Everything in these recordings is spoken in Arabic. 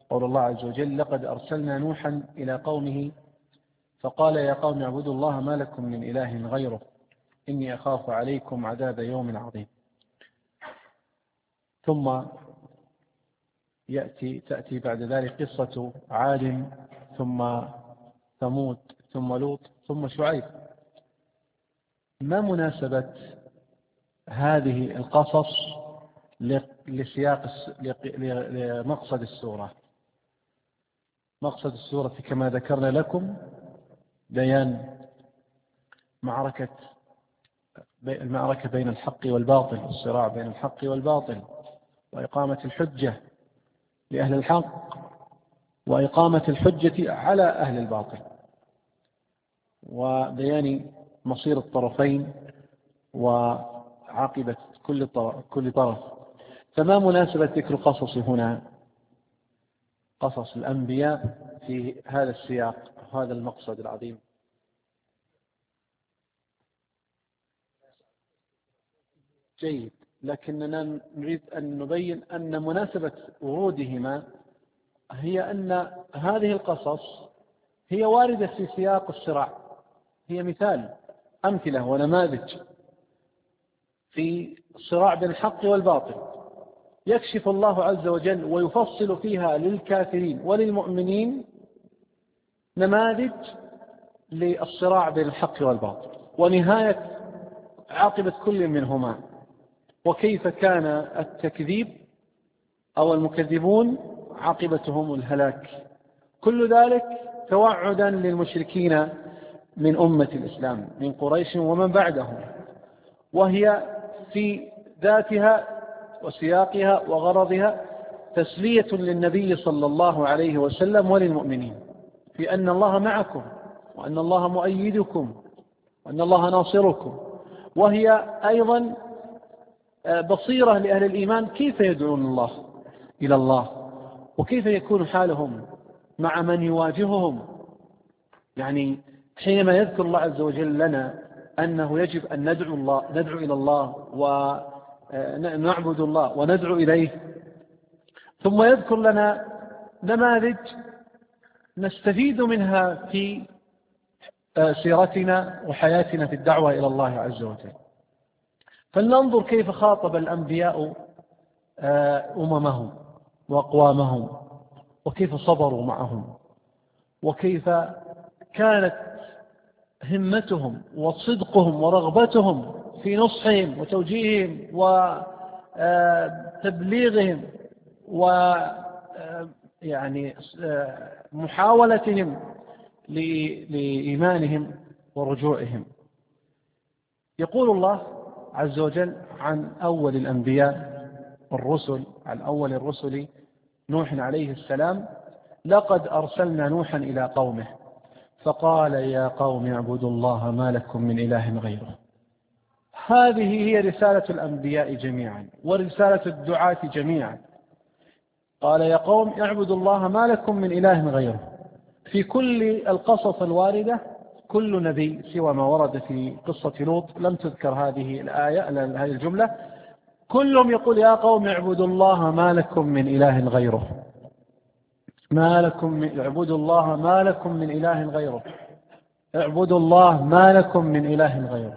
قول الله عز وجل: لقد أرسلنا نوحا إلى قومه فقال يا قوم اعبدوا الله ما لكم من إله غيره إني أخاف عليكم عذاب يوم عظيم. ثم تأتي بعد ذلك قصة عاد ثم ثمود ثم لوط ثم شعيب. ما مناسبة هذه القصص لمقصد السورة؟ مقصد السورة كما ذكرنا لكم بيان المعركة بين الحق والباطل، الصراع بين الحق والباطل، وإقامة الحجة لأهل الحق وإقامة الحجة على أهل الباطل، وبيان مصير الطرفين وعاقبة كل طرف. فما مناسبة ذكر القصص هنا، قصص الأنبياء في هذا السياق، هذا المقصد العظيم؟ جيد، لكننا نريد أن نبين أن مناسبة ورودهما هي أن هذه القصص هي واردة في سياق الصراع، هي أمثلة ونماذج في الصراع بين الحق والباطل، يكشف الله عز وجل ويفصل فيها للكافرين وللمؤمنين نماذج للصراع بين الحق والباطل ونهاية عاقبة كل منهما، وكيف كان التكذيب أو المكذبون عاقبتهم الهلاك. كل ذلك توعدا للمشركين من أمة الإسلام من قريش ومن بعدهم، وهي في ذاتها وسياقها وغرضها تسلية للنبي صلى الله عليه وسلم وللمؤمنين في أن الله معكم وأن الله مؤيدكم وأن الله ناصركم، وهي أيضا بصيرة لأهل الإيمان كيف يدعون الله إلى الله وكيف يكون حالهم مع من يواجههم. يعني حينما يذكر الله عز وجل لنا أنه يجب أن ندعو إلى الله ونعبد الله وندعو إليه، ثم يذكر لنا نماذج نستفيد منها في سيرتنا وحياتنا في الدعوة إلى الله عز وجل. فلننظر كيف خاطب الأنبياء أممهم وأقوامهم، وكيف صبروا معهم، وكيف كانت همتهم وصدقهم ورغبتهم في نصحهم وتوجيههم وتبليغهم ويعني محاولتهم لإيمانهم ورجوعهم. يقول الله عز وجل عن أول الأنبياء والرسل، عن أول الرسل نوح عليه السلام: لقد أرسلنا نوحا إلى قومه فقال يا قوم اعبدوا الله ما لكم من إله غيره. هذه هي رسالة الأنبياء جميعا ورسالة الدعاة جميعا. قال يا قوم اعبدوا الله ما لكم من إله غيره. في كل القصص الواردة كل نبي سوى ما ورد في قصة لوط لم تذكر هذه الآية، هذه الجملة، كلهم يقول يا قوم اعبدوا الله ما لكم من إله غيره، اعبدوا الله ما لكم من إله غيره، اعبدوا الله ما لكم من إله غيره.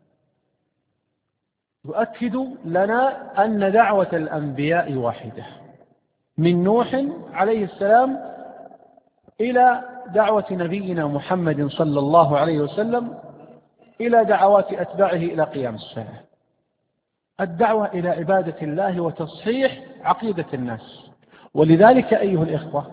يؤكد لنا أن دعوة الأنبياء واحدة، من نوح عليه السلام إلى دعوة نبينا محمد صلى الله عليه وسلم إلى دعوات أتباعه إلى قيام الساعة. الدعوة إلى عبادة الله وتصحيح عقيدة الناس. ولذلك أيها الإخوة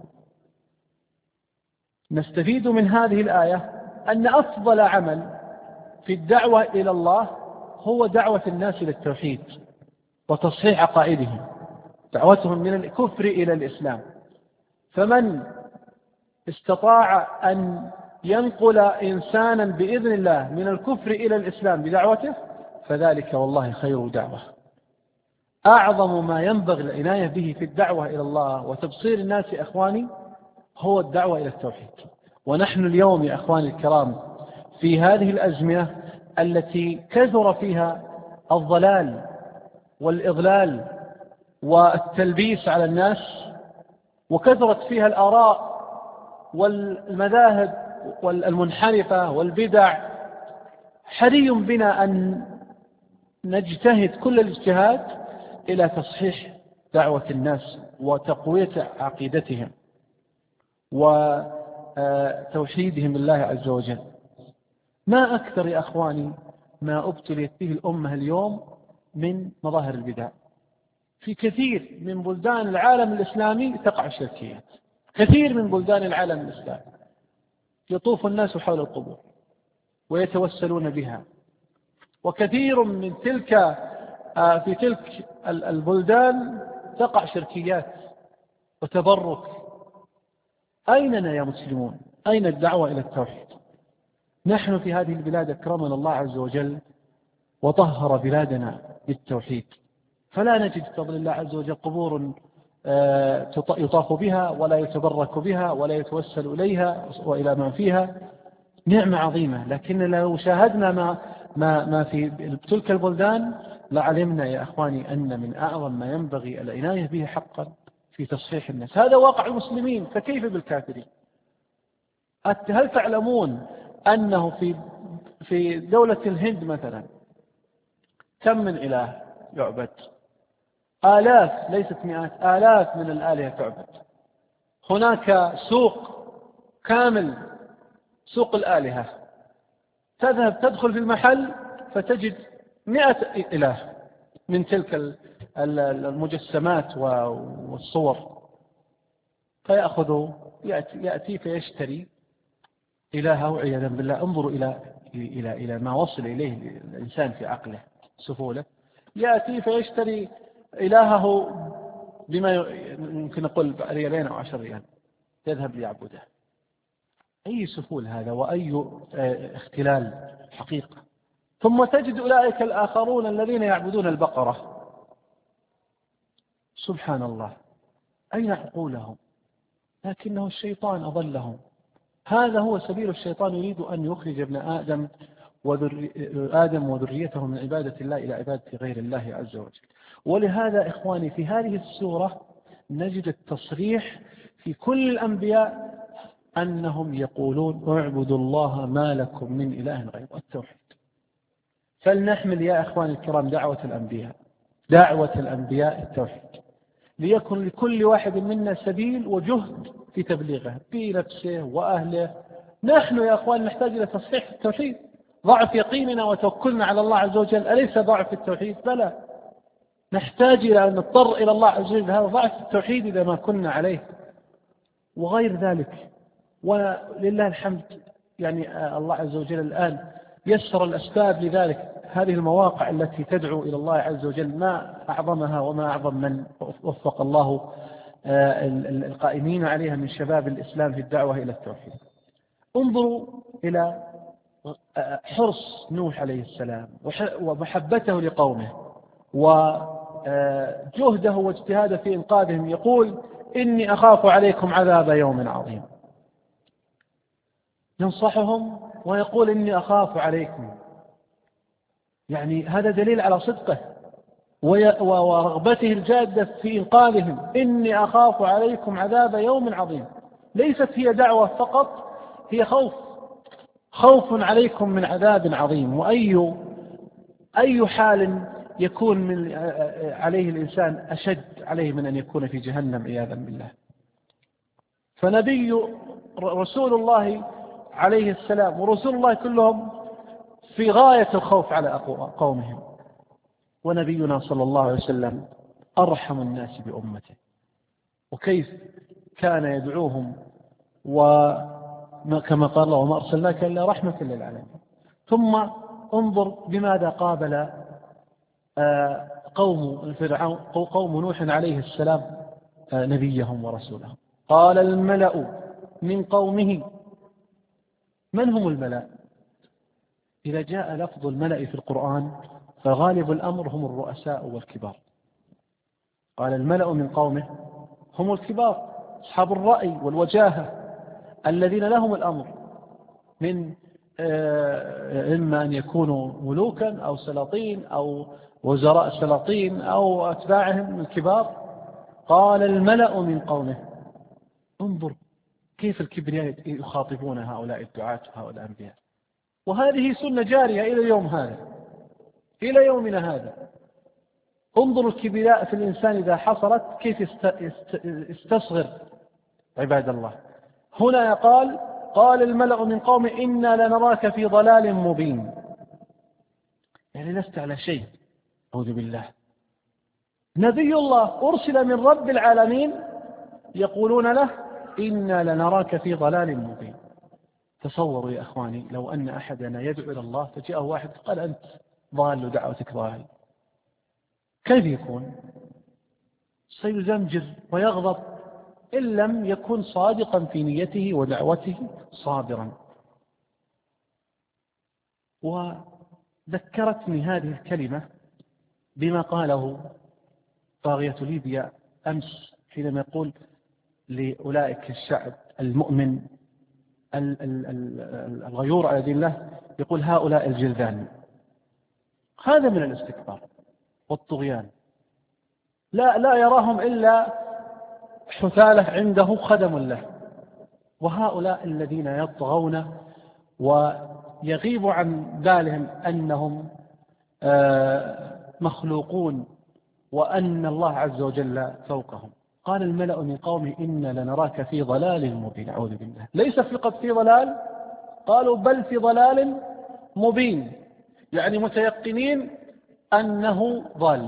نستفيد من هذه الآية أن أفضل عمل في الدعوة إلى الله هو دعوة الناس إلى التوحيد وتصحيح عقائدهم، دعوتهم من الكفر إلى الإسلام. فمن استطاع أن ينقل إنسانا بإذن الله من الكفر إلى الإسلام بدعوته فذلك والله خير دعوة. أعظم ما ينبغي العناية به في الدعوة إلى الله وتبصير الناس أخواني هو الدعوة إلى التوحيد. ونحن اليوم يا أخواني الكرام في هذه الأزمنة التي كثر فيها الضلال والإضلال والتلبيس على الناس، وكثرت فيها الآراء والمذاهب والمنحرفة والبدع، حري بنا أن نجتهد كل الاجتهاد إلى تصحيح دعوة الناس وتقوية عقيدتهم وتوحيدهم الله عز وجل. ما أكثر يا أخواني ما ابتليت به الأمة اليوم من مظاهر البدع. في كثير من بلدان العالم الإسلامي تقع الشركيات، كثير من بلدان العالم الإسلامي يطوف الناس حول القبور ويتوسلون بها، وكثير من في تلك البلدان تقع شركيات وتبرك. أيننا يا مسلمون؟ أين الدعوة إلى التوحيد؟ نحن في هذه البلاد أكرمنا الله عز وجل وطهر بلادنا بالتوحيد، فلا نجد بفضل الله عز وجل قبور يطاف بها ولا يتبرك بها ولا يتوسل إليها وإلى ما فيها. نعمة عظيمة، لكن لو شاهدنا ما في تلك البلدان لعلمنا يا أخواني أن من أعظم ما ينبغي العناية به حقا في تصحيح الناس. هذا واقع المسلمين، فكيف بالكافرين؟ هل تعلمون أنه في دولة الهند مثلا كم من إله يعبد؟ آلاف، ليست مئات، آلاف من الآلهة تعبد. هناك سوق كامل، سوق الآلهة، تذهب تدخل في المحل فتجد 100 إله من تلك المجسمات والصور، فيأخذ يأتي فيشتري إلهه عياذا بالله. انظروا إلى ما وصل إليه الإنسان في عقله سفولة. يأتي فيشتري إلهه بما يمكن نقول ريالين أو 10 ريال، يذهب ليعبده. أي سفول هذا وأي اختلال حقيقة. ثم تجد أولئك الآخرون الذين يعبدون البقرة، سبحان الله، أين عقولهم؟ لكنه الشيطان أضلهم. هذا هو سبيل الشيطان، يريد أن يخرج ابن آدم وذريته من عبادة الله إلى عبادة غير الله عز وجل. ولهذا إخواني في هذه السورة نجد التصريح في كل الأنبياء أنهم يقولون اعبدوا الله ما لكم من إله غيره، التوحيد. فلنحمل يا أخواني الكرام دعوة الأنبياء التوحيد، ليكن لكل واحد منا سبيل وجهد في تبليغه بنفسه وأهله. نحن يا أخوان نحتاج إلى تصحيح التوحيد. ضعف يقيننا وتوكلنا على الله عز وجل أليس ضعف التوحيد؟ بلى، نحتاج إلى أن نضطر إلى الله عز وجل، هذا ضعف التوحيد إذا ما كنا عليه وغير ذلك. ولله الحمد يعني الله عز وجل الآن يسر الأسباب لذلك. هذه المواقع التي تدعو إلى الله عز وجل ما أعظمها وما أعظم من وفق الله القائمين عليها من شباب الإسلام في الدعوة إلى التوحيد. انظروا إلى حرص نوح عليه السلام ومحبته لقومه وجهده واجتهاده في إنقاذهم. يقول إني أخاف عليكم عذاب يوم عظيم، ينصحهم ويقول إني أخاف عليكم. يعني هذا دليل على صدقه ورغبته الجادة في إنقاذهم. إني أخاف عليكم عذاب يوم عظيم. ليست هي دعوة فقط، هي خوف عليكم من عذاب عظيم. وأي حال يكون عليه الإنسان أشد عليه من أن يكون في جهنم عياذا بالله. فنبي رسول الله عليه السلام ورسول الله كلهم في غاية الخوف على قومهم، ونبينا صلى الله عليه وسلم أرحم الناس بأمته، وكيف كان يدعوهم وكما قال الله وما أرسلناك إلا رحمة للعالمين. ثم انظر بماذا قابل قوم نوح عليه السلام نبيهم ورسولهم. قال الملأ من قومه. من هم الملأ؟ إذا جاء لفظ الملأ في القرآن فغالب الأمر هم الرؤساء والكبار. قال الملأ من قومه هم الكبار، أصحاب الرأي والوجاهة الذين لهم الأمر، من إما أن يكونوا ملوكا أو سلاطين أو وزراء سلاطين أو أتباعهم الكبار. قال الملأ من قومه. انظر كيف الكبرياء يخاطبون هؤلاء الدعاة وهؤلاء الأنبياء. وهذه سنة جارية إلى اليوم هذا، إلى يومنا هذا. انظروا الكبرياء في الإنسان إذا حصلت كيف يستصغر عباد الله. هنا قال الملأ من قوم إنا لنراك في ضلال مبين، يعني لست على شيء، أعوذ بالله. نبي الله أرسل من رب العالمين يقولون له إنا لنراك في ضلال مبين. تصوروا يا أخواني لو أن أحدنا يدعو إلى الله فجاءه واحد قال أنت ضال ودعوتك ضال، كيف يكون؟ سيزمجر ويغضب إن لم يكن صادقا في نيته ودعوته صابرا. وذكرتني هذه الكلمة بما قاله طاغية ليبيا أمس حينما يقول لأولئك الشعب المؤمن الغيور على دين الله، يقول هؤلاء الجلدان. هذا من الاستكبار والطغيان، لا يراهم إلا حثالة عنده خدم له. وهؤلاء الذين يطغون ويغيب عن بالهم أنهم مخلوقون وأن الله عز وجل فوقهم. قال الملأ من قومه إنا لنراك في ضلال مبين، أعوذ بالله. ليس فقط في ضلال، قالوا بل في ضلال مبين، يعني متيقنين أنه ضال.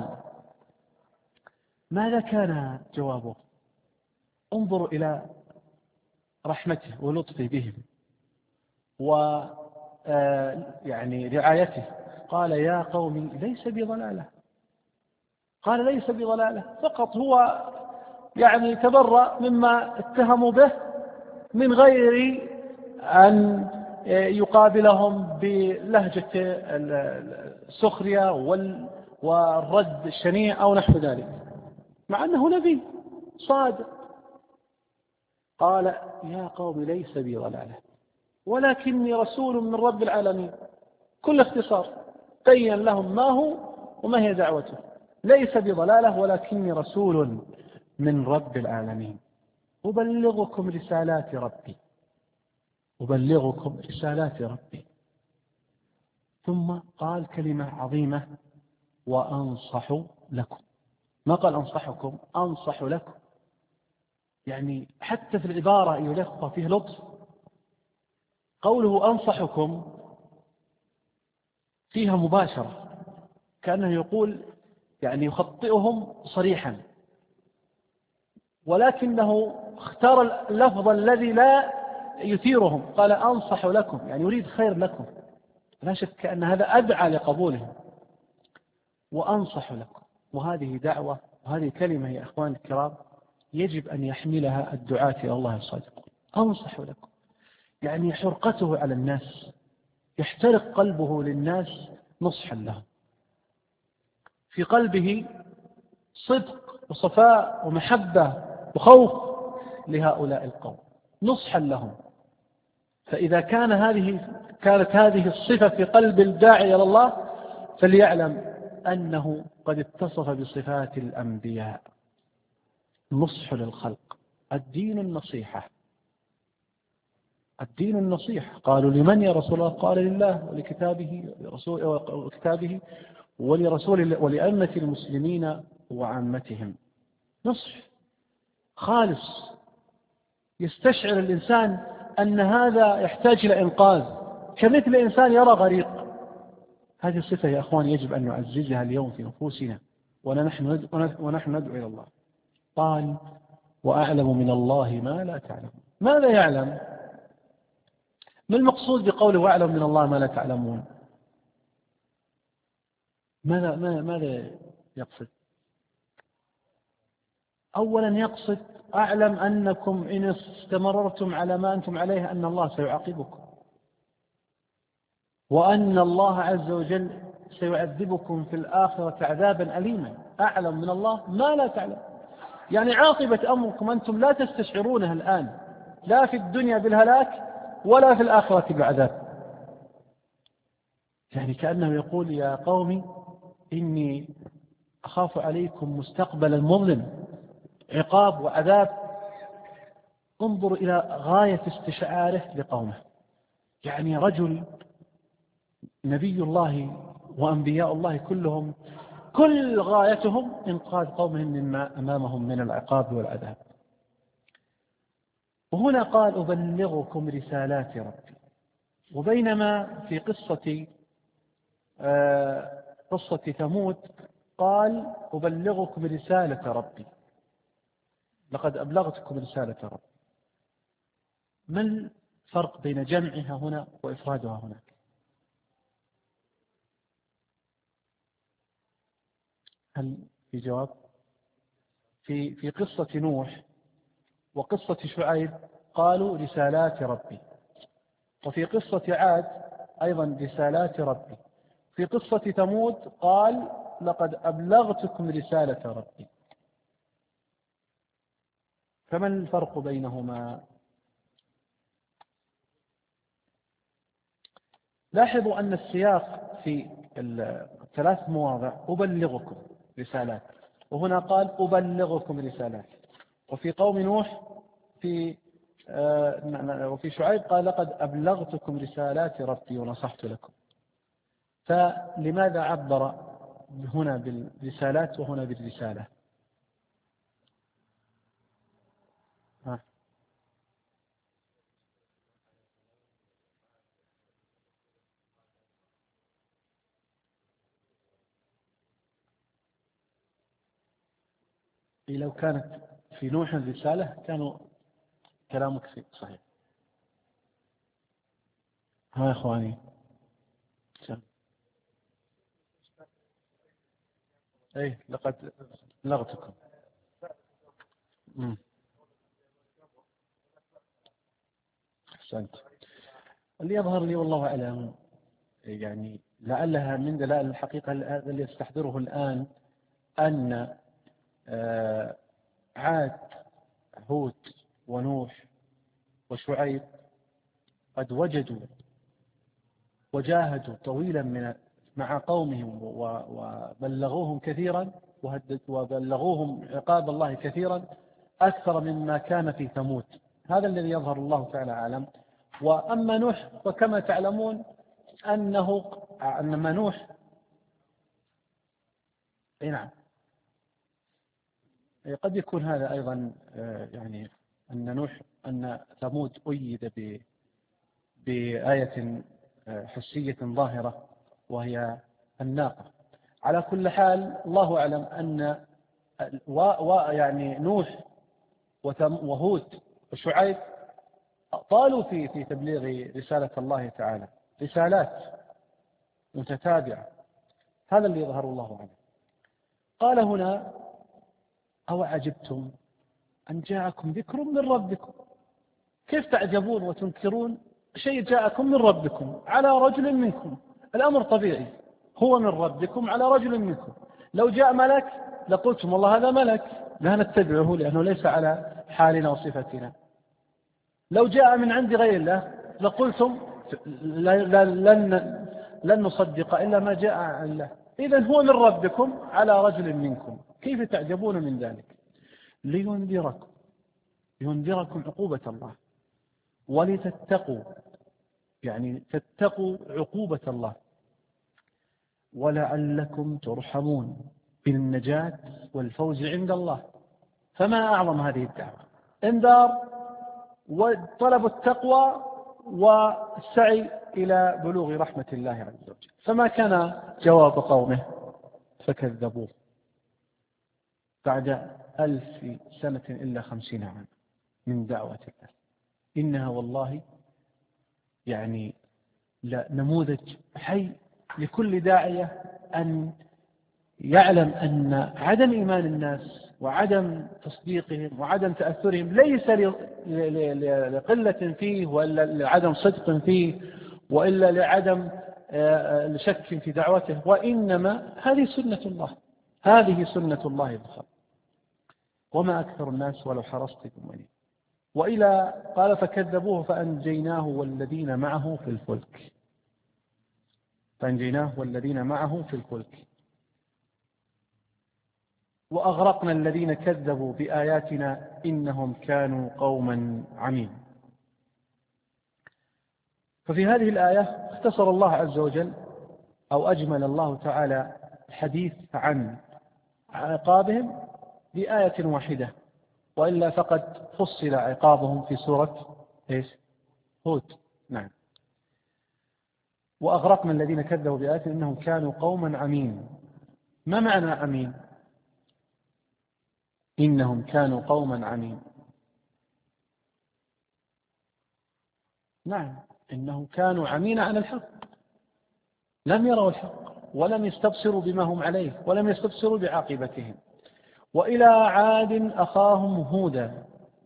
ماذا كان جوابه؟ انظروا إلى رحمته ولطفه بهم يعني رعايته. قال يا قوم ليس بضلالة، قال ليس بضلالة فقط، هو يعني تبرأ مما اتهموا به من غير أن يقابلهم بلهجة السخرية والرد الشنيع أو نحو ذلك، مع أنه نبي صادق. قال يا قوم ليس بي ضلالة ولكني رسول من رب العالمين. كل اختصار بين لهم ما هو وما هي دعوته. ليس بضلالة ولكني رسول من رب العالمين أبلغكم رسالات ربي، أبلغكم رسالات ربي. ثم قال كلمة عظيمة وأنصح لكم. ما قال أنصحكم، أنصح لكم، يعني حتى في العبارة يلقى فيه لطف. قوله أنصحكم فيها مباشرة، كأنه يقول يعني يخطئهم صريحا، ولكنه اختار اللفظ الذي لا يثيرهم. قال أنصح لكم، يعني يريد خير لكم، لا شك أن هذا أدعى لقبولهم. وأنصح لكم، وهذه دعوة وهذه كلمة يا أخوان الكرام يجب أن يحملها الدعاة إلى الله الصادقون. أنصح لكم، يعني حرقته على الناس، يحترق قلبه للناس نصحا لهم، في قلبه صدق وصفاء ومحبة وخوف لهؤلاء القوم، نصحا لهم. فإذا كانت هذه الصفة في قلب الداعي إلى الله فليعلم أنه قد اتصف بصفات الأنبياء. نصح للخلق، الدين النصيحة، الدين النصيحة. قالوا لمن يا رسول الله؟ قال لله ولكتابه ولرسول ولأئمة المسلمين وعامتهم. نصح خالص يستشعر الإنسان أن هذا يحتاج إلى إنقاذ، كمثل إنسان يرى غريق. هذه الصفة يا أخوان يجب أن نعززها اليوم في نفوسنا ونحن ندعو إلى الله. قال وأعلم من الله ما لا تعلمون. ماذا يعلم؟ ما المقصود بقوله وأعلم من الله ما لا تعلمون؟ ماذا يقصد؟ أولا يقصد أعلم أنكم إن استمررتم على ما أنتم عليه أن الله سيعاقبكم، وأن الله عز وجل سيعذبكم في الآخرة عذابا أليما. أعلم من الله ما لا تعلم، يعني عاقبة أمركم أنتم لا تستشعرونها الآن، لا في الدنيا بالهلاك ولا في الآخرة بالعذاب. يعني كأنه يقول يا قوم إني أخاف عليكم مستقبلا مظلم، عقاب وعذاب انظر إلى غاية استشعاره لقومه، يعني رجل نبي الله وأنبياء الله كلهم كل غايتهم إنقاذ قومهم مما أمامهم من العقاب والعذاب. وهنا قال أبلغكم رسالات ربي. وبينما في قصة ثمود قال أبلغكم رسالة ربي، لقد أبلغتكم رسالة ربي. ما الفرق بين جمعها هنا وإفرادها هناك؟ هل في جواب؟ في قصة نوح وقصة شعيب قالوا رسالات ربي، وفي قصة عاد أيضا رسالات ربي. في قصة ثمود قال لقد أبلغتكم رسالة ربي. فما الفرق بينهما؟ لاحظوا أن السياق في الثلاث مواضع أبلغكم رسالات، وهنا قال أبلغكم رسالات. وفي قوم نوح وفي شعيب قال لقد أبلغتكم رسالات ربي ونصحت لكم. فلماذا عبر هنا بالرسالات وهنا بالرسالة؟ لو كانت في نوح الرسالة كانوا كلامك صحيح. ها إخواني، أي لقد بلغتكم. أحسنت. اللي يظهر لي والله أعلم، يعني لعلها من دلائل الحقيقة هذا اللي يستحضره الآن، أن عاد هود ونوح وشعيب قد وجدوا وجاهدوا طويلا مع قومهم وبلغوهم كثيرا وبلغوهم عقاب الله كثيرا أكثر مما كان في ثمود. هذا الذي يظهر الله تعالى أعلم. وأما نوح فكما تعلمون أنما نوح نعم، قد يكون هذا أيضا يعني أن ثمود أيد بآية حسية ظاهرة وهي الناقة. على كل حال الله أعلم أن يعني نوح وهود وشعيب طالوا في تبليغ رسالة الله تعالى، رسالات متتابعة. هذا اللي يظهر الله عنه. قال هنا أو عجبتم أن جاءكم ذكر من ربكم. كيف تعجبون وتنكرون شيء جاءكم من ربكم على رجل منكم؟ الأمر طبيعي، هو من ربكم على رجل منكم. لو جاء ملك لقلتم والله هذا ملك لا نتبعه لأنه ليس على حالنا وصفتنا. لو جاء من عند غير الله لقلتم لن نصدق إلا ما جاء عن الله. إذن هو من ربكم على رجل منكم، كيف تعجبون من ذلك؟ لينذركم عقوبة الله ولتتقوا، يعني تتقوا عقوبة الله، ولعلكم ترحمون بالنجاة والفوز عند الله. فما أعظم هذه الدعوة، انذار وطلب التقوى والسعي إلى بلوغ رحمة الله عز وجل. فما كان جواب قومه فكذبوه بعد 1000 سنة إلا 50 عاما من دعوة الله. إنها والله يعني نموذج حي لكل داعية أن يعلم أن عدم إيمان الناس وعدم تصديقهم وعدم تأثرهم ليس لقلة فيه ولا لعدم صدق فيه وإلا لعدم شك في دعوته، وإنما هذه سنة الله، هذه سنة الله الخلق، وما أكثر الناس ولو حرصت بمؤمنين. وإلى قال فكذبوه فأنجيناه والذين معه في الفلك، فأنجيناه والذين معه في الفلك. وأغرقنا الذين كذبوا بآياتنا إنهم كانوا قوما عمين. ففي هذه الآية اختصر الله عز وجل أو أجمل الله تعالى الحديث عن عقابهم بآية واحدة، وإلا فقد فصل عقابهم في سورة هود. نعم. وأغرقنا الذين كذبوا بآياتنا إنهم كانوا قوما عمين. ما معنى عمين؟ إنهم كانوا قوما عمين. نعم، إنهم كانوا عمين عن الحق، لم يروا الحق ولم يستبصروا بما هم عليه ولم يستبصروا بعاقبتهم. وإلى عاد أخاهم هودا.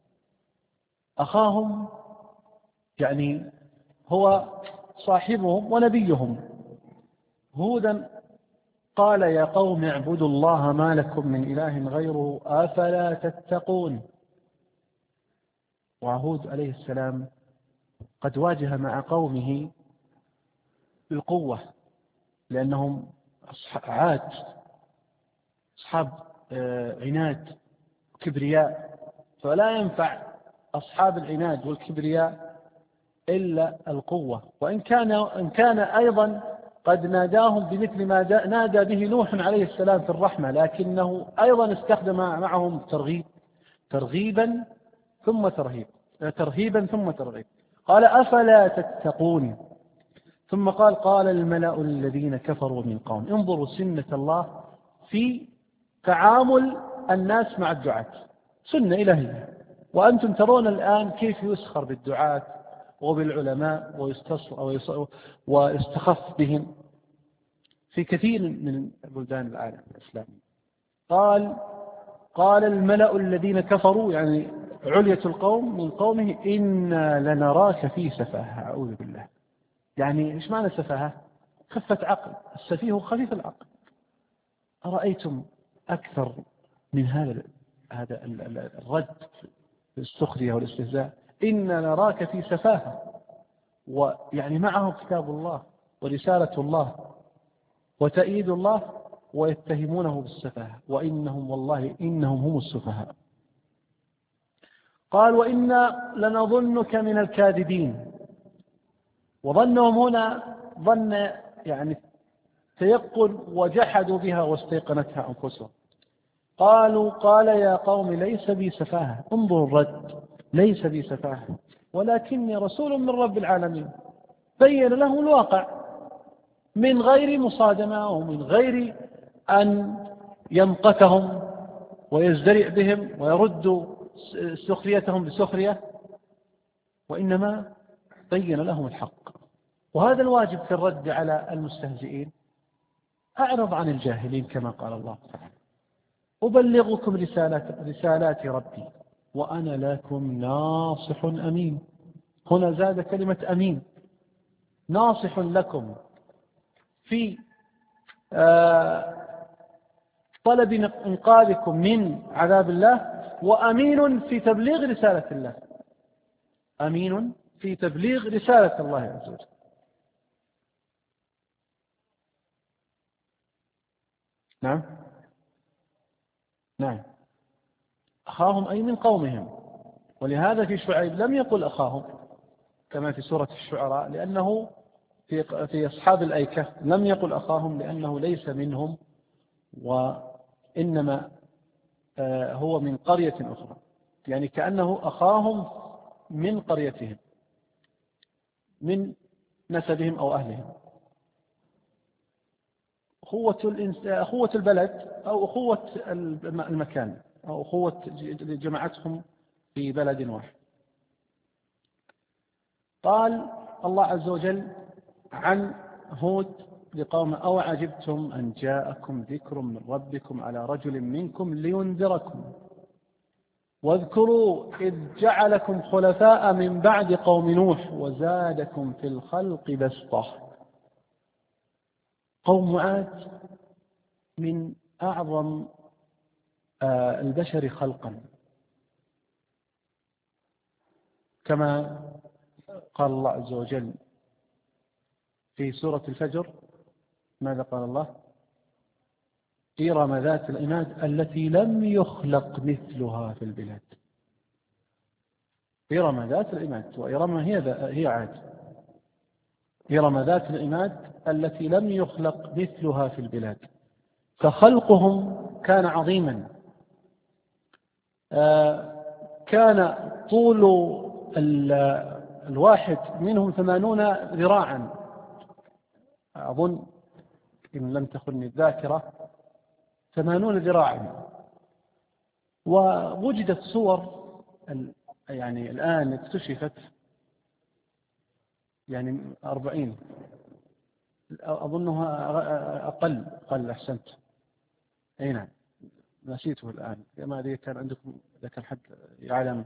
أخاهم يعني هو صاحبهم ونبيهم. هودا قال يا قوم اعبدوا الله ما لكم من إله غيره أفلا تتقون. وهود عليه السلام قد واجه مع قومه بالقوة، لأنهم عاد أصحاب عناد وكبرياء، فلا ينفع أصحاب العناد والكبرياء إلا القوة. وإن كان أيضا قد ناداهم بمثل ما نادى به نوح عليه السلام في الرحمة، لكنه أيضا استخدم معهم ترغيبا ثم ترهيب. قال أفلا تتقون. ثم قال الملأ الذين كفروا من قوم. انظروا سنة الله في تعامل الناس مع الدعاة، سنة إلهية. وأنتم ترون الآن كيف يسخر بالدعاة وبالعلماء ويستخف بهم في كثير من بلدان العالم الإسلامي. قال الملأ الذين كفروا، يعني علية القوم من قومه، إنا لنراك في سفاهة. أعوذ بالله. يعني إيش معنى سفاهة؟ خفة عقل. السفيه خفيف العقل. أرأيتم أكثر من هذا الرد السخرية والاستهزاء؟ إنا نراك في سفاهة، ويعني معهم كتاب الله ورسالة الله وتأييد الله، ويتهمونه بالسفاهة، وإنهم والله إنهم هم السفهاء. قال وإنا لنظنك من الكاذبين. وظنهم هنا ظن يعني تيقن، وجحدوا بها واستيقنتها أنفسهم. قال يا قوم ليس بي سفاهة. انظروا الرد، ليس بي سفاهة ولكني رسول من رب العالمين. بين لهم الواقع من غير مصادمة ومن غير أن يمقتهم ويزدرئ بهم ويرد سخريتهم بسخرية، وإنما بين لهم الحق. وهذا الواجب في الرد على المستهزئين. أعرض عن الجاهلين كما قال الله تعالى. أبلغكم رسالات ربي وأنا لكم ناصح أمين. هنا زاد كلمة أمين. ناصح لكم في طلب إنقاذكم من عذاب الله، وأمين في تبليغ رسالة الله. أمين في تبليغ رسالة الله عز وجل. نعم. أخاهم أي من قومهم. ولهذا في شعيب لم يقل أخاهم كما في سورة الشعراء، لأنه في أصحاب الأيكة لم يقل أخاهم لأنه ليس منهم، وإنما هو من قرية أخرى، يعني كأنه أخاهم من قريتهم، من نسبهم أو أهلهم. أخوة البلد أو أخوة المكان أو أخوة جماعتهم في بلد واحد. قال الله عز وجل عن هود لقوم أو عجبتم أن جاءكم ذكر من ربكم على رجل منكم لينذركم واذكروا إذ جعلكم خلفاء من بعد قوم نوح وزادكم في الخلق بسطة. قوم عاد من أعظم البشر خلقا، كما قال الله عز وجل في سورة الفجر. ماذا قال الله؟ إرم ذات العماد التي لم يخلق مثلها في البلاد. إرم ذات العماد، وإرم هي عاد. إرم ذات العماد التي لم يخلق مثلها في البلاد. فخلقهم كان عظيما. كان طول الواحد منهم 80 ذراعا، أظن إن لم تخني الذاكرة 80 ذراعا. ووجدت صور يعني الآن اكتشفت يعني 40، أظنها أقل أحسنت. أي نعم، نسيته الآن، ما أدري كان عندكم ذاك الحد يعلم.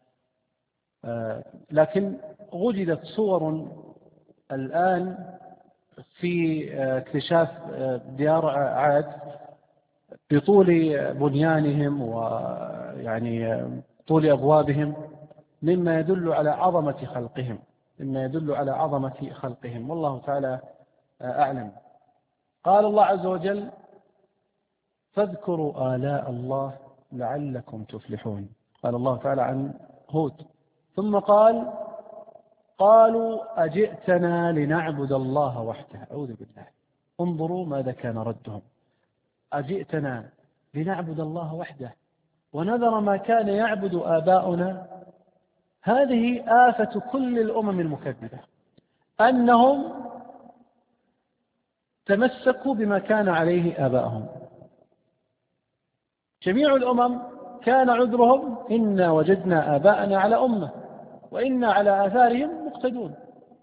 لكن وجدت صور الآن في اكتشاف ديار عاد بطول بنيانهم ويعني طول أبوابهم، مما يدل على عظمة خلقهم، والله تعالى أعلم. قال الله عز وجل: فاذكروا آلاء الله لعلكم تفلحون. قال الله تعالى عن هود. ثم قالوا أجئتنا لنعبد الله وحده. أعوذ بالله، انظروا ماذا كان ردهم: أجئتنا لنعبد الله وحده ونذر ما كان يعبد آباؤنا. هذه آفة كل الأمم المكذبة، أنهم تمسكوا بما كان عليه آباؤهم. جميع الأمم كان عذرهم: إنا وجدنا آباءنا على أمة وإنا على آثارهم مقتدون.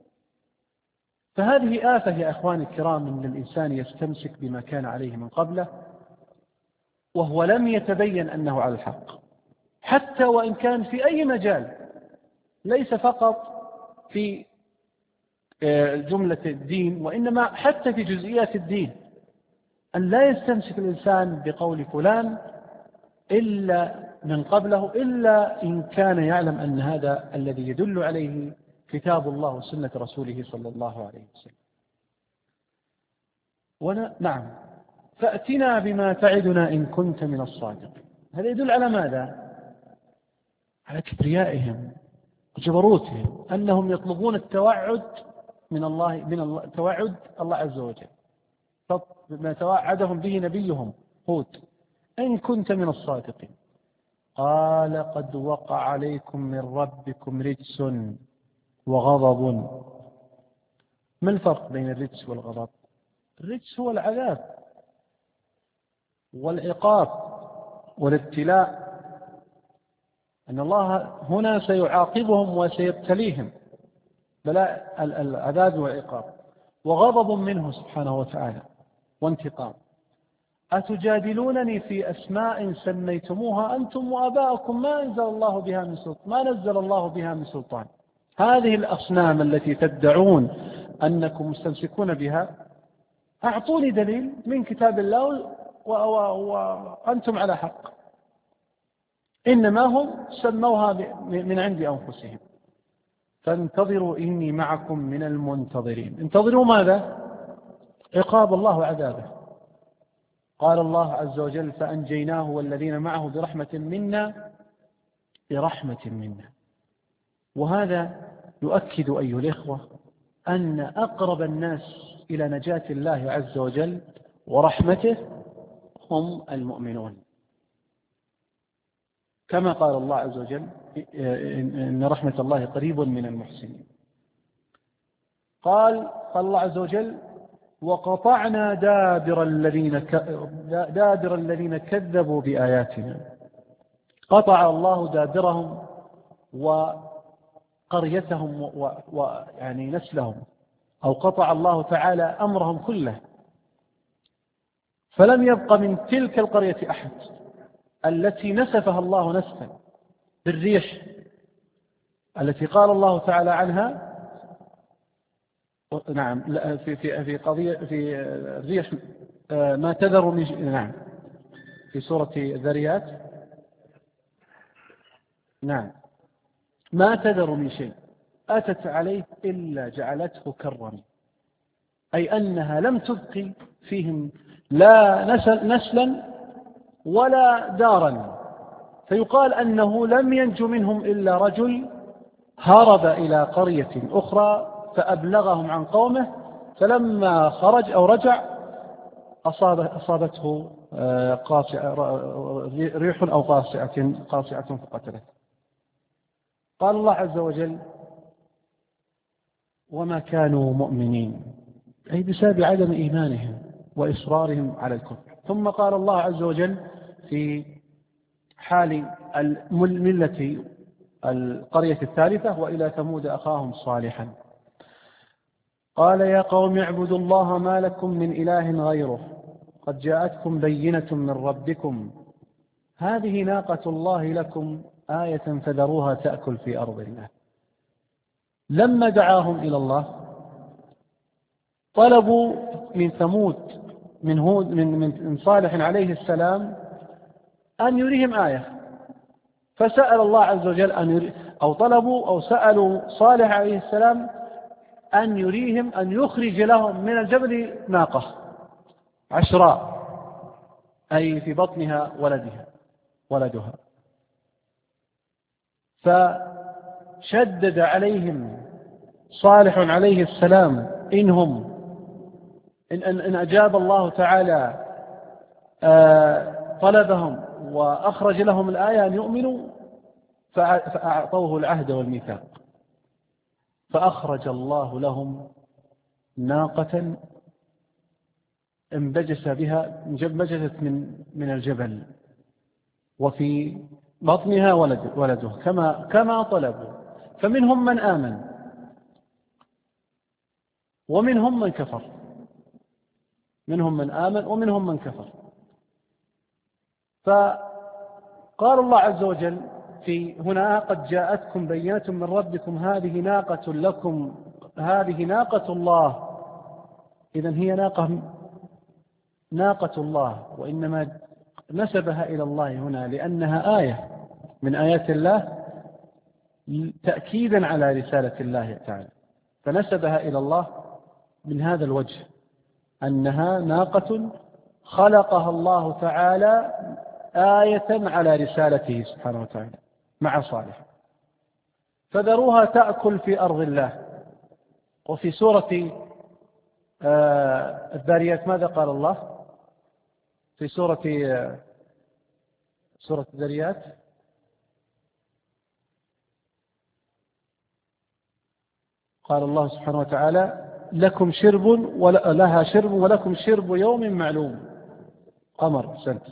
فهذه آفة يا أخواني الكرام، أن الإنسان يستمسك بما كان عليه من قبله وهو لم يتبين أنه على الحق، حتى وإن كان في أي مجال، ليس فقط في جملة الدين، وإنما حتى في جزئيات الدين. أن لا يستمسك الإنسان بقول فلان إلا من قبله، إلا إن كان يعلم أن هذا الذي يدل عليه كتاب الله وسنة رسوله صلى الله عليه وسلم. نعم، فأتنا بما تعدنا إن كنت من الصادقين. هذا يدل على ماذا؟ على كبريائهم وجبروتهم، أنهم يطلبون التوعد من الله توعد الله عز وجل، ما توعدهم به نبيهم هود: إن كنت من الصادقين. قال: قد وقع عليكم من ربكم رجس وغضب. ما الفرق بين الرجس والغضب؟ الرجس هو العذاب والعقاب والابتلاء، أن الله هنا سيعاقبهم وسيبتليهم بلاء العذاب والعقاب، وغضب منه سبحانه وتعالى وانتقام. أتجادلونني في أسماء سميتموها أنتم وآباؤكم ما نزل الله بها من سلطان. هذه الأصنام التي تدعون أنكم مستمسكون بها، أعطوني دليل من كتاب الله وأنتم على حق. إنما هم سموها من عند أنفسهم. فانتظروا إني معكم من المنتظرين. انتظروا ماذا؟ عقاب الله وعذابه. قال الله عز وجل: فأنجيناه والذين معه برحمة منا. وهذا يؤكد أيها الإخوة أن أقرب الناس إلى نجاة الله عز وجل ورحمته هم المؤمنون، كما قال الله عز وجل: إن رحمة الله قريب من المحسنين. قال الله عز وجل: وقطعنا دابر الذين كذبوا بآياتنا. قطع الله دابرهم وقريتهم ويعني نسلهم، أو قطع الله تعالى أمرهم كله، فلم يبق من تلك القرية أحد التي نسفها الله نسفا بالريح التي قال الله تعالى عنها. نعم، في قضية في الريح ما تذر من نعم في سورة الذريات. نعم، ما تذر من شيء أتت عليه إلا جعلته كالرميم، أي أنها لم تبقي فيهم لا نسلا ولا دارا، فيقال أنه لم ينج منهم إلا رجل هرب إلى قرية أخرى فأبلغهم عن قومه، فلما خرج أو رجع أصابته ريح أو قاصعة فقتله. قال الله عز وجل: وما كانوا مؤمنين، أي بسبب عدم إيمانهم وإصرارهم على الكفر. ثم قال الله عز وجل في حال الملة القرية الثالثة: وإلى ثمود أخاهم صالحا قال يا قوم اعبدوا الله ما لكم من إله غيره قد جاءتكم بينة من ربكم هذه ناقة الله لكم آية فذروها تأكل في أرض الله. لما دعاهم إلى الله طلبوا من ثمود من صالح عليه السلام أن يريهم آية، فسأل الله عز وجل أو سألوا صالح عليه السلام أن يريهم، أن يخرج لهم من الجبل ناقة عشراء، أي في بطنها ولدها. فشدد عليهم صالح عليه السلام إن أجاب الله تعالى طلبهم وأخرج لهم الآية أن يؤمنوا، فأعطوه العهد والميثاق، فأخرج الله لهم ناقة انبجست من الجبل وفي بطنها ولده كما طلبوا. فمنهم من آمن ومنهم من كفر، ومنهم من كفر. فقال الله عز وجل في هنا: قد جاءتكم بينة من ربكم هذه ناقة الله. إذن هي ناقة الله، وإنما نسبها إلى الله هنا لأنها آية من آيات الله تأكيدا على رسالة الله تعالى، فنسبها إلى الله من هذا الوجه، أنها ناقة خلقها الله تعالى آية على رسالته سبحانه وتعالى مع صالح. فذروها تأكل في أرض الله. وفي سورة الذاريات ماذا قال الله؟ في سورة الذاريات: قال الله سبحانه وتعالى: لكم شرب ولها شرب ولكم شرب يوم معلوم. قمر سنت.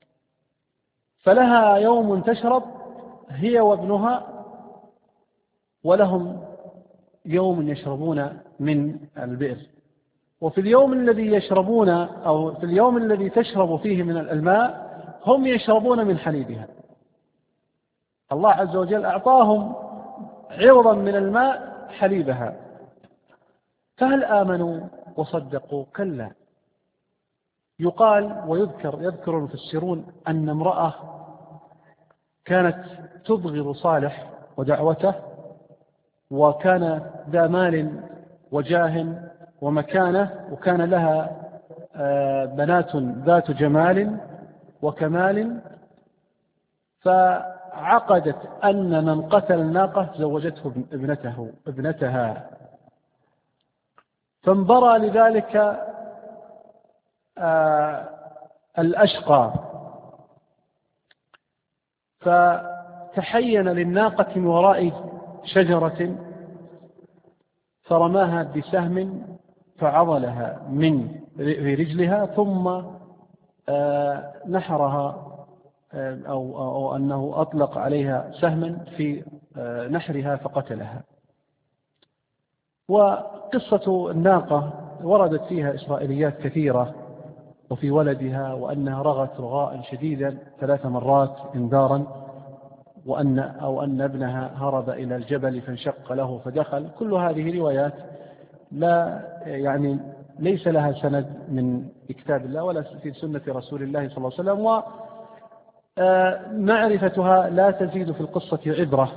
فلها يوم تشرب هي وابنها، ولهم يوم يشربون من البئر. وفي اليوم الذي يشربون أو في اليوم الذي تشرب فيه من الماء هم يشربون من حليبها. الله عز وجل أعطاهم عوضا من الماء حليبها. فهل آمنوا وصدقوا؟ كلا. يقال يذكر المفسرون أن امرأة كانت تبغض صالح ودعوته، وكان ذا مال وجاه ومكانة، وكان لها بنات ذات جمال وكمال، فعقدت أن من قتل الناقة زوجته ابنتها، فانبرى لذلك الأشقى، فتحين للناقة من وراء شجرة فرماها بسهم فعضلها في رجلها، ثم نحرها أو أنه أطلق عليها سهما في نحرها فقتلها. وقصة الناقة وردت فيها إسرائيليات كثيرة، وفي ولدها وأنها رغت رغاء شديدا 3 مرات إنذارا، أن ابنها هرب إلى الجبل فانشق له فدخل. كل هذه روايات ليس لها سند من كتاب الله ولا في سنة رسول الله صلى الله عليه وسلم، ومعرفتها لا تزيد في القصة عبرة.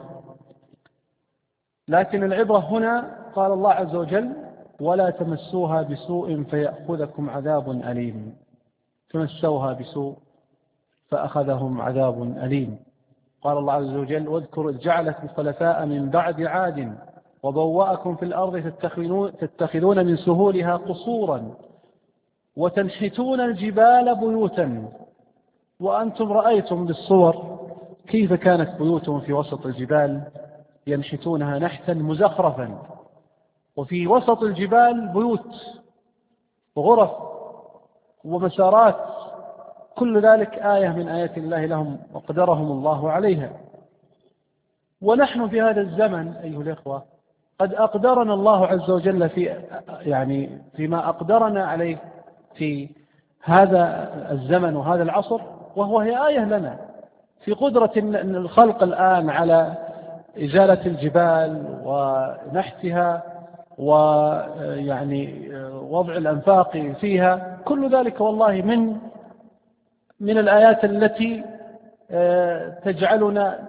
لكن العبرة هنا قال الله عز وجل: ولا تمسوها بسوء فيأخذكم عذاب أليم. فمسوها بسوء فأخذهم عذاب أليم. قال الله عز وجل: واذكر إذ جعلكم خلفاء من بعد عاد وبوأكم في الأرض تتخذون من سهولها قصورا وتنحتون الجبال بيوتا. وأنتم رأيتم بالصور كيف كانت بيوتهم في وسط الجبال ينحتونها نحتا مزخرفا، وفي وسط الجبال بيوت وغرف ومسارات، كل ذلك آية من آيات الله لهم وقدرهم الله عليها. ونحن في هذا الزمن أيها الإخوة قد أقدرنا الله عز وجل فيما أقدرنا عليه في هذا الزمن وهذا العصر، هي آية لنا في قدرة الخلق الآن على إزالة الجبال ونحتها ووضع الأنفاق فيها. كل ذلك والله من الآيات التي تجعلنا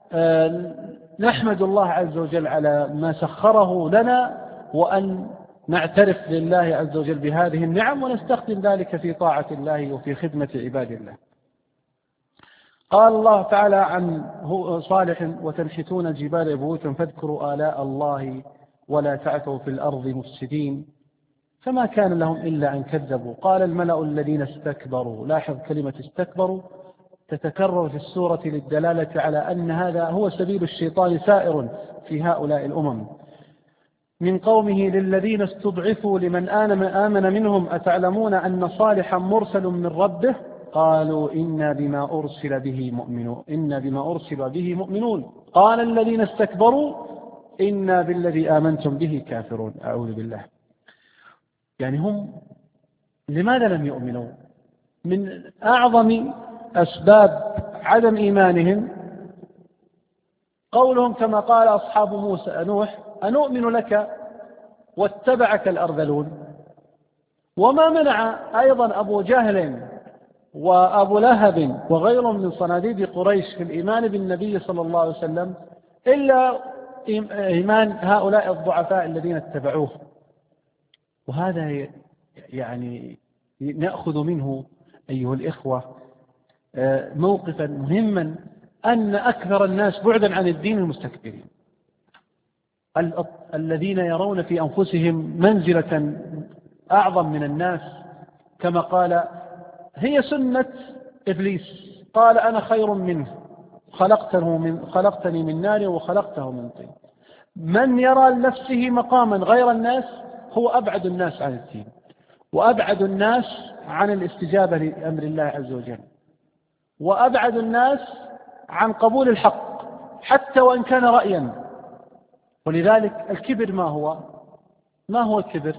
نحمد الله عز وجل على ما سخره لنا، وأن نعترف لله عز وجل بهذه النعم ونستخدم ذلك في طاعة الله وفي خدمة عباد الله. قال الله تعالى عن صالح: وتنحتون الجبال بيوتا فاذكروا آلاء الله ولا تعثوا في الأرض مفسدين. فما كان لهم إلا أن كذبوا. قال الملأ الذين استكبروا. لاحظ كلمة استكبروا تتكرر في السورة للدلالة على أن هذا هو سبيل الشيطان سائر في هؤلاء الأمم. من قومه للذين استضعفوا لمن آمن منهم أتعلمون أن صالحا مرسل من ربه قالوا إنا بما أرسل به مؤمنون قال الذين استكبروا إنا بالذي آمنتم به كافرون. أعوذ بالله. يعني هم لماذا لم يؤمنوا؟ من أعظم أسباب عدم إيمانهم قولهم كما قال أصحاب نوح: أنؤمن لك واتبعك الأرذلون. وما منع أيضا أبو جهل وأبو لهب وغيرهم من صناديد قريش في الإيمان بالنبي صلى الله عليه وسلم إلا إيمان هؤلاء الضعفاء الذين اتبعوه. وهذا نأخذ منه أيها الإخوة موقفا مهما، أن أكثر الناس بعدا عن الدين المستكبرين الذين يرون في أنفسهم منزلة أعظم من الناس، كما قال: هي سنة إبليس، قال أنا خير منه خلقتني من نار وخلقته من طين. من يرى لنفسه مقاما غير الناس هو أبعد الناس عن الدين، وأبعد الناس عن الاستجابة لأمر الله عز وجل، وأبعد الناس عن قبول الحق حتى وإن كان رأيا. ولذلك الكبر ما هو الكبر؟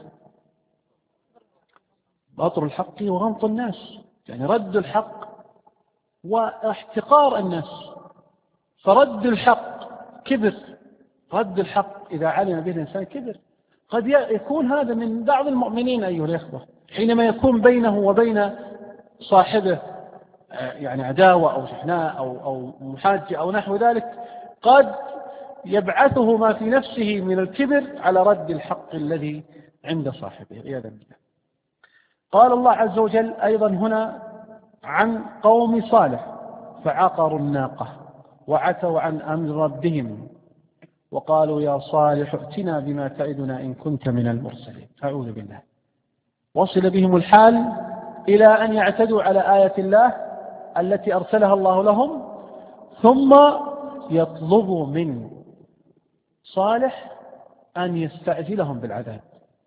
بطر الحق وغمط الناس، يعني رد الحق واحتقار الناس. فرد الحق كبر، رد الحق إذا علم به الإنسان كبر. قد يكون هذا من بعض المؤمنين أيها الإخوة، حينما يكون بينه وبين صاحبه عداوة أو شحناء أو محاجة أو نحو ذلك، قد يبعثه ما في نفسه من الكبر على رد الحق الذي عند صاحبه عياذا بالله. قال الله عز وجل أيضا هنا عن قوم صالح: فعقروا الناقة وعتوا عن أمر ربهم وقالوا يا صالح ائتنا بما تعدنا إن كنت من المرسلين. أعوذ بالله. وصل بهم الحال إلى أن يعتدوا على آية الله التي أرسلها الله لهم، ثم يطلبوا من صالح أن يستعجلهم بالعذاب.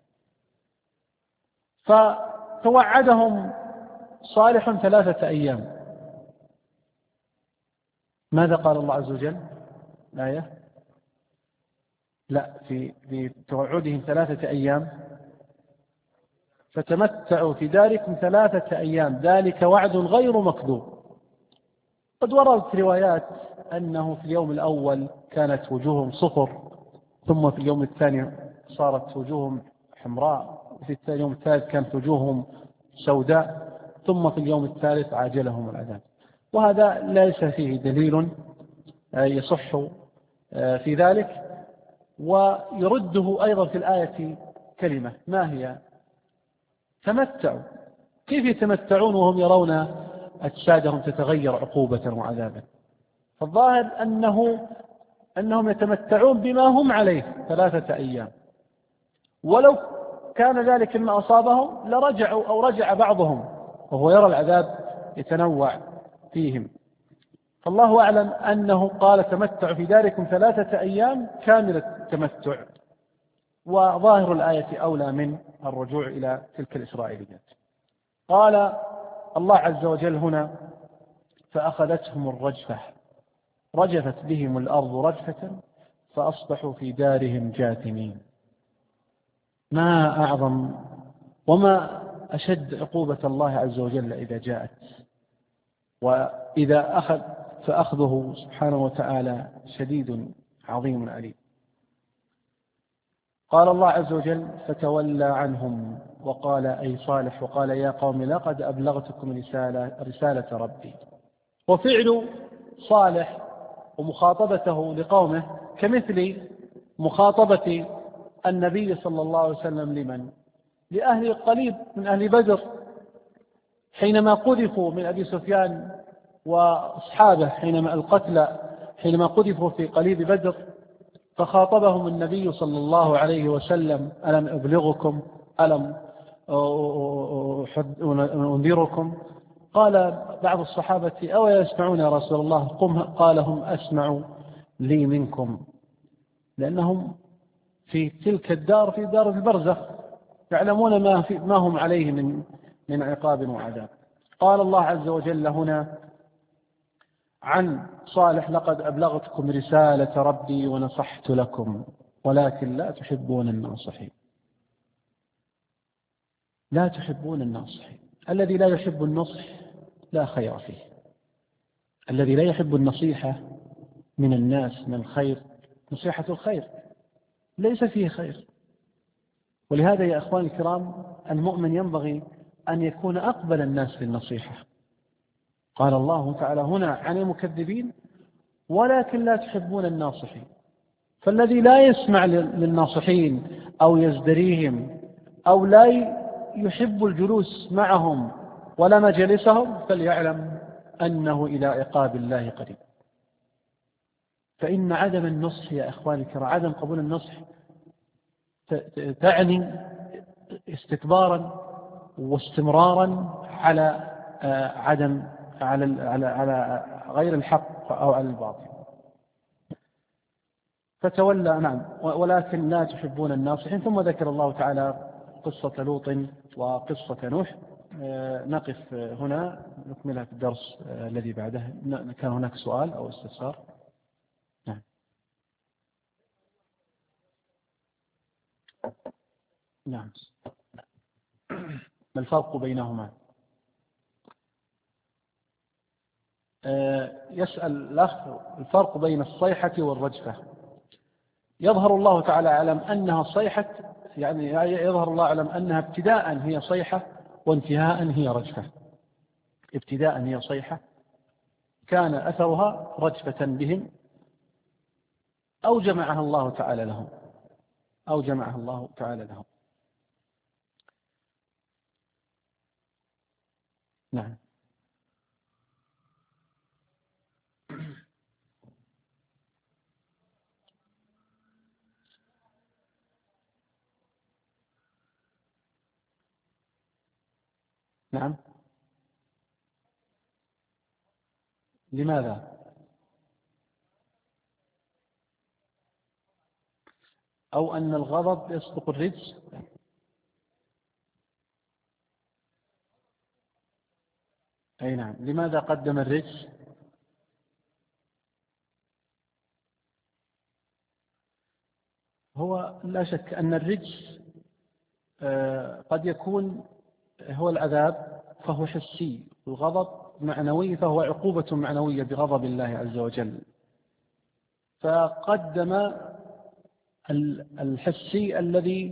فتوعدهم صالح 3 أيام. ماذا قال الله عز وجل؟ الآية في توعدهم 3 أيام: فتمتعوا في داركم 3 أيام ذلك وعد غير مكذوب. قد وردت روايات أنه في اليوم الأول كانت وجوههم صفر، ثم في اليوم الثاني صارت وجوههم حمراء، وفي اليوم الثالث كانت وجوههم سوداء، ثم في اليوم الثالث عاجلهم العذاب. وهذا ليس فيه دليل يصح في ذلك. ويرده أيضا في الآية كلمة، ما هي؟ تمتعوا. كيف يتمتعون وهم يرون أجسادهم تتغير عقوبة وعذابا؟ فالظاهر أنهم يتمتعون بما هم عليه 3 أيام، ولو كان ذلك ما أصابهم لرجعوا أو رجع بعضهم وهو يرى العذاب يتنوع فيهم. فالله أعلم أنه قال تمتعوا في داركم 3 أيام كامل التمتع، وظاهر الآية أولى من الرجوع إلى تلك الإسرائيليات. قال الله عز وجل هنا فأخذتهم الرجفة، رجفت بهم الأرض رجفة فأصبحوا في دارهم جاثمين. ما أعظم وما أشد عقوبة الله عز وجل إذا جاءت، وإذا أخذ فأخذه سبحانه وتعالى شديد عظيم أليم. قال الله عز وجل فتولى عنهم وقال أي صالح وقال يا قوم لقد أبلغتكم رسالة ربي. وفعل صالح ومخاطبته لقومه كمثل مخاطبة النبي صلى الله عليه وسلم لمن؟ لأهل قليب من أهل بدر حينما قذفوا من أبي سفيان وأصحابه، حينما قذفوا في قليب بدر، فخاطبهم النبي صلى الله عليه وسلم ألم أبلغكم ألم أنذركم؟ قال بعض الصحابة أو يسمعون يا رسول الله؟ قال هم أسمعوا لي منكم، لأنهم في تلك الدار في دار البرزخ يعلمون ما هم عليه من عقاب وعذاب. قال الله عز وجل هنا عن صالح لقد أبلغتكم رسالة ربي ونصحت لكم ولكن لا تحبون الناصحين. لا تحبون الناصحين. الذي لا يحب النصح لا خير فيه. الذي لا يحب النصيحة من الناس من الخير، نصيحة الخير ليس فيه خير. ولهذا يا أخوان الكرام المؤمن ينبغي أن يكون أقبل الناس للنصيحة. قال الله تعالى هنا عن المكذبين ولكن لا تحبون الناصحين. فالذي لا يسمع للناصحين أو يزدريهم أو لا يحب الجلوس معهم ولا مجلسهم فليعلم أنه إلى عقاب الله قريب. فإن عدم النصح يا أخواني الكرام، عدم قبول النصح تعني استكبارا واستمرارا على على غير الحق أو على الباطل. فتولى نعم ولكن لا تحبون الناصحين. ثم ذكر الله تعالى قصة لوط وقصة نوح. نقف هنا نكملها في الدرس الذي بعده. كان هناك سؤال أو استفسار؟ نعم. نعم. ما الفرق بينهما؟ يسأل الأخ الفرق بين الصيحة والرجفة. يظهر الله تعالى أعلم أنها صيحة، يعني يظهر الله أعلم أنها ابتداء هي صيحة وانتهاء هي رجفة. ابتداء هي صيحة كان أثرها رجفة بهم أو جمعها الله تعالى لهم. نعم. نعم. لماذا؟ أو أن الغضب يسبق الرجس؟ أي نعم. لماذا قدم الرجس؟ هو لا شك أن الرجس قد يكون هو العذاب فهو حسي، والغضب معنوي فهو عقوبة معنوية بغضب الله عز وجل. فقدم الحسي الذي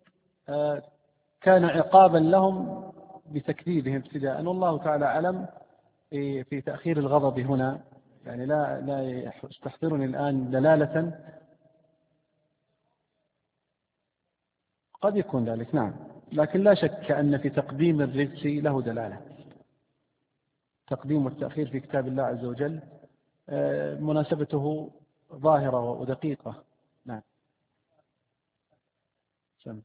كان عقابا لهم بتكذيبهم ابتداء. والله تعالى أعلم في تأخير الغضب هنا، يعني لا يستحضرني الآن دلالة. قد يكون ذلك. نعم. لكن لا شك أن في تقديم الرجس له دلالة. تقديم والتأخير في كتاب الله عز وجل مناسبته ظاهرة ودقيقة. نعم. سم.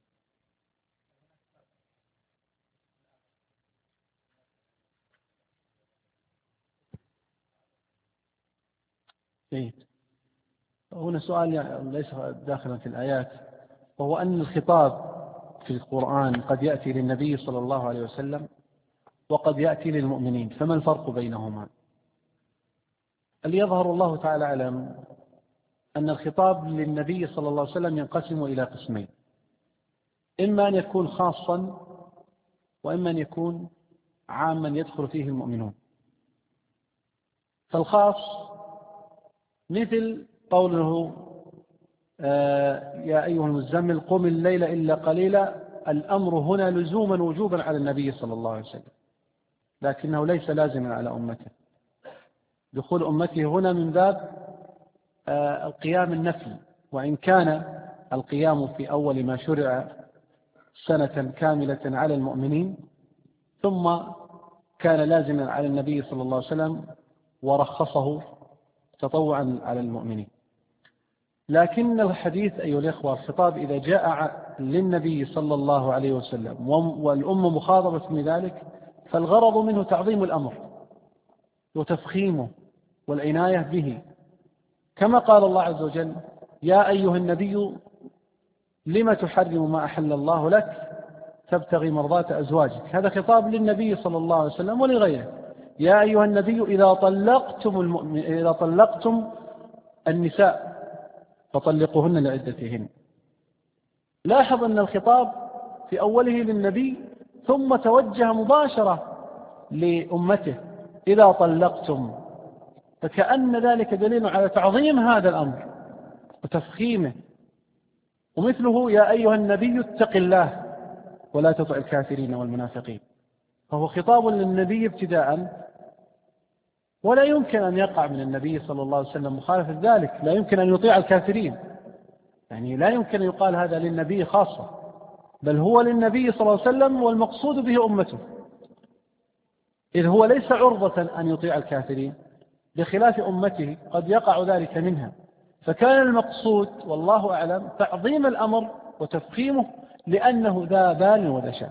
جيد. هنا سؤال ليس داخلا في الآيات، وهو أن الخطاب في القرآن قد يأتي للنبي صلى الله عليه وسلم وقد يأتي للمؤمنين، فما الفرق بينهما؟ اللي يظهر الله تعالى أعلم أن الخطاب للنبي صلى الله عليه وسلم ينقسم إلى قسمين، إما أن يكون خاصا وإما أن يكون عاما يدخل فيه المؤمنون. فالخاص مثل قوله يا أيها المزمل قم الليل إلا قليلا، الأمر هنا لزوما وجوبا على النبي صلى الله عليه وسلم، لكنه ليس لازما على أمته. دخول أمته هنا من باب القيام النفل، وإن كان القيام في أول ما شرع سنة كاملة على المؤمنين، ثم كان لازما على النبي صلى الله عليه وسلم ورخصه تطوعا على المؤمنين. لكن الحديث أيها الإخوة، الخطاب إذا جاء للنبي صلى الله عليه وسلم والأمة مخاطبة من ذلك، فالغرض منه تعظيم الأمر وتفخيمه والعناية به، كما قال الله عز وجل يا أيها النبي لم تحرم ما أحل الله لك تبتغي مرضات أزواجك. هذا خطاب للنبي صلى الله عليه وسلم ولغيره. يا أيها النبي إذا طلقتم النساء فطلقوهن لعدتهن. لاحظ أن الخطاب في أوله للنبي ثم توجه مباشرة لأمته إذا طلقتم، فكأن ذلك دليل على تعظيم هذا الأمر وتفخيمه. ومثله يا أيها النبي اتق الله ولا تطع الكافرين والمنافقين، فهو خطاب للنبي ابتداء، ولا يمكن أن يقع من النبي صلى الله عليه وسلم مخالفة ذلك، لا يمكن أن يطيع الكافرين، يعني لا يمكن أن يقال هذا للنبي خاصة، بل هو للنبي صلى الله عليه وسلم والمقصود به أمته، إذ هو ليس عرضة أن يطيع الكافرين بخلاف أمته قد يقع ذلك منها. فكان المقصود والله أعلم تعظيم الأمر وتفخيمه لأنه ذا بال وذا شأن.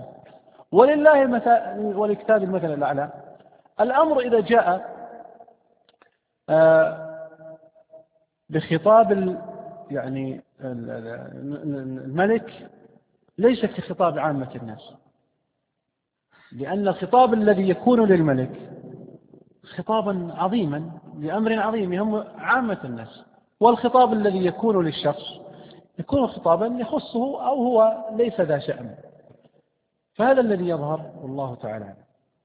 ولكتاب المثل الأعلى، الأمر إذا جاء بخطاب يعني الملك ليس كخطاب عامة الناس، لأن الخطاب الذي يكون للملك خطابا عظيما لأمر عظيم يهم عامة الناس، والخطاب الذي يكون للشخص يكون خطابا يخصه أو هو ليس ذا شأن. فهذا الذي يظهر والله تعالى.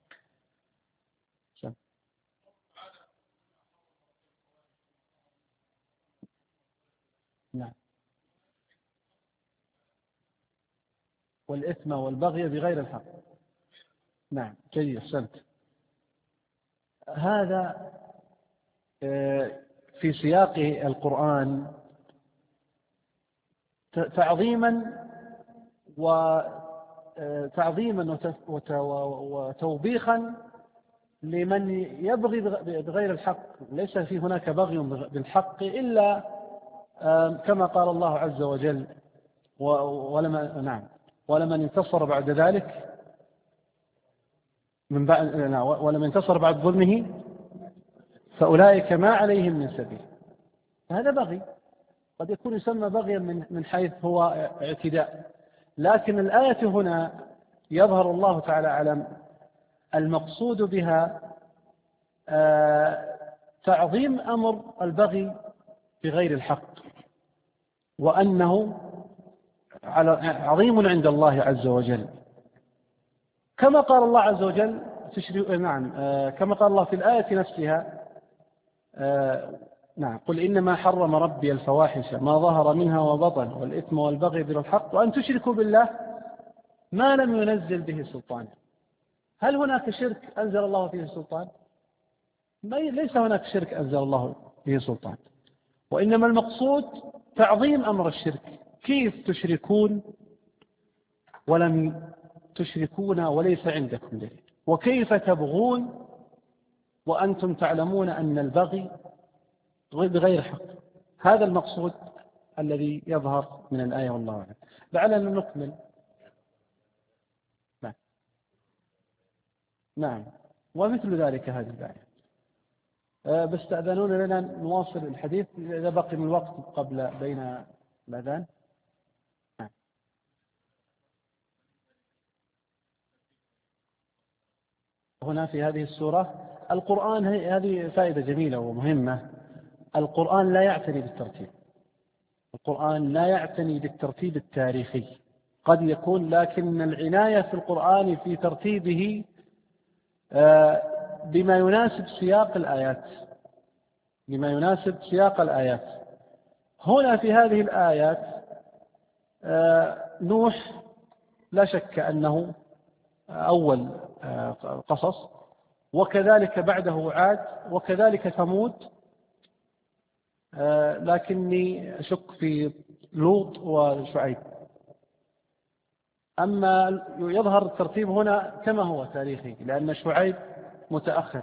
نعم. والإثم والبغي بغير الحق. نعم جيد أحسنت. هذا في سياق القرآن تعظيما وتوبيخا لمن يبغي بغير الحق. ليس في هناك بغي بالحق إلا كما قال الله عز وجل ولمن انتصر بعد ذلك ولمن انتصر بعد ظلمه فأولئك ما عليهم من سبيل. هذا بغي قد يكون يسمى بغيا من حيث هو اعتداء، لكن الآية هنا يظهر الله تعالى أعلم المقصود بها تعظيم أمر البغي بغير الحق، وأنه عظيم عند الله عز وجل، كما قال الله عز وجل كما قال الله في الآية نفسها قل إنما حرم ربي الفواحش ما ظهر منها وبطن والإثم والبغي بغير الحق وأن تشركوا بالله ما لم ينزل به سلطان. هل هناك شرك أنزل الله فيه سلطان؟ ليس هناك شرك أنزل الله فيه سلطان، وإنما المقصود تعظيم أمر الشرك. كيف تشركون ولم تشركون وليس عندكم دليل، وكيف تبغون وأنتم تعلمون أن البغي بغير حق. هذا المقصود الذي يظهر من الآية والله أعلم. لعلنا نكمل. نعم، ومثل ذلك هذه الآية. بس تأذنون لنا نواصل الحديث إذا بقي من الوقت قبل بين الأذان. نعم. هنا في هذه السورة القرآن، هذه فائدة جميلة ومهمة. القرآن لا يعتني بالترتيب، القرآن لا يعتني بالترتيب التاريخي، قد يكون، لكن العناية في القرآن في ترتيبه بما يناسب سياق الآيات، بما يناسب سياق الآيات. هنا في هذه الآيات نوح لا شك أنه أول قصص، وكذلك بعده عاد، وكذلك ثمود، لكني أشك في لوط وشعيب. أما يظهر الترتيب هنا كما هو تاريخي، لأن شعيب متأخر،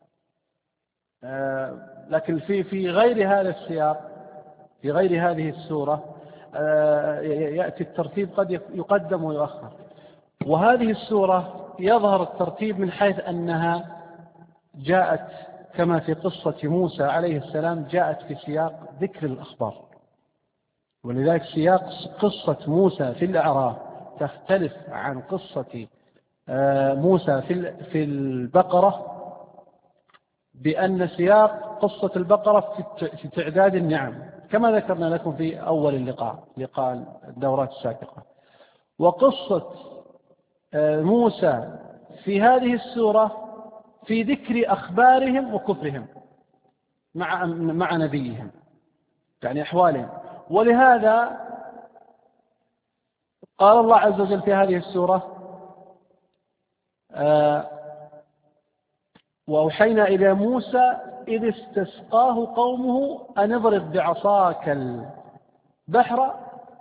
لكن في غير هذا السياق، في غير هذه السورة يأتي الترتيب قد يقدم ويؤخر. وهذه السورة يظهر الترتيب من حيث أنها جاءت كما في قصة موسى عليه السلام، جاءت في سياق ذكر الأخبار، ولذلك سياق قصة موسى في الأعراف تختلف عن قصة موسى في البقرة، بأن سياق قصة البقرة في تعداد النعم كما ذكرنا لكم في أول لقاء الدورات السابقة، وقصة موسى في هذه السورة في ذكر أخبارهم وكفرهم مع نبيهم، يعني أحوالهم. ولهذا قال الله عز وجل في هذه السورة وأوحينا إلى موسى إذ استسقاه قومه أن اضرب بعصاك البحر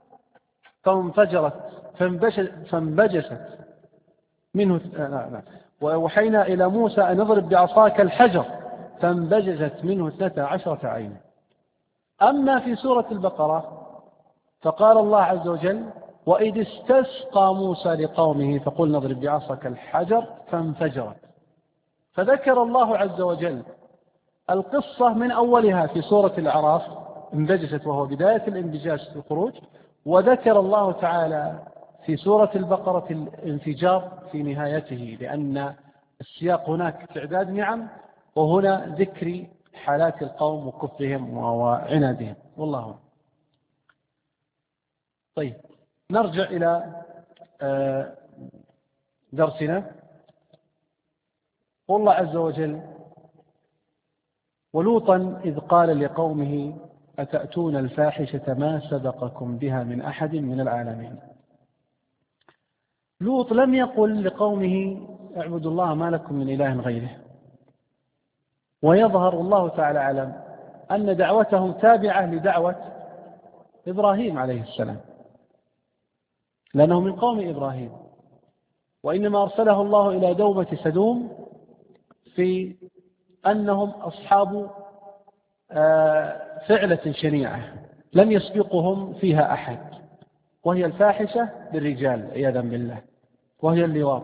فانبجست منه وأوحينا إلى موسى أن اضرب بعصاك الحجر فانبجست منه 12 عينا. أما في سورة البقرة فقال الله عز وجل وإذ استسقى موسى لقومه فقلنا اضرب بعصاك الحجر فانفجرت. فذكر الله عز وجل القصة من أولها في سورة الأعراف انبجست، وهو بداية الانبجاج في الخروج، وذكر الله تعالى في سورة البقرة الانفجار في نهايته، لأن السياق هناك تعداد نعم، وهنا ذكر حالات القوم وكفرهم وعنادهم. والله أعلم. طيب، نرجع إلى درسنا. والله عز وجل ولوطا إذ قال لقومه أتأتون الفاحشة ما سبقكم بها من أحد من العالمين. لوط لم يقل لقومه اعبدوا الله ما لكم من إله غيره، ويظهر الله تعالى أعلم أن دعوته تابعة لدعوة إبراهيم عليه السلام، لأنه من قوم إبراهيم، وإنما أرسله الله إلى دومة سدوم في أنهم أصحاب فعلة شنيعة لم يسبقهم فيها أحد، وهي الفاحشة للرجال عياذا بالله، وهي اللواط.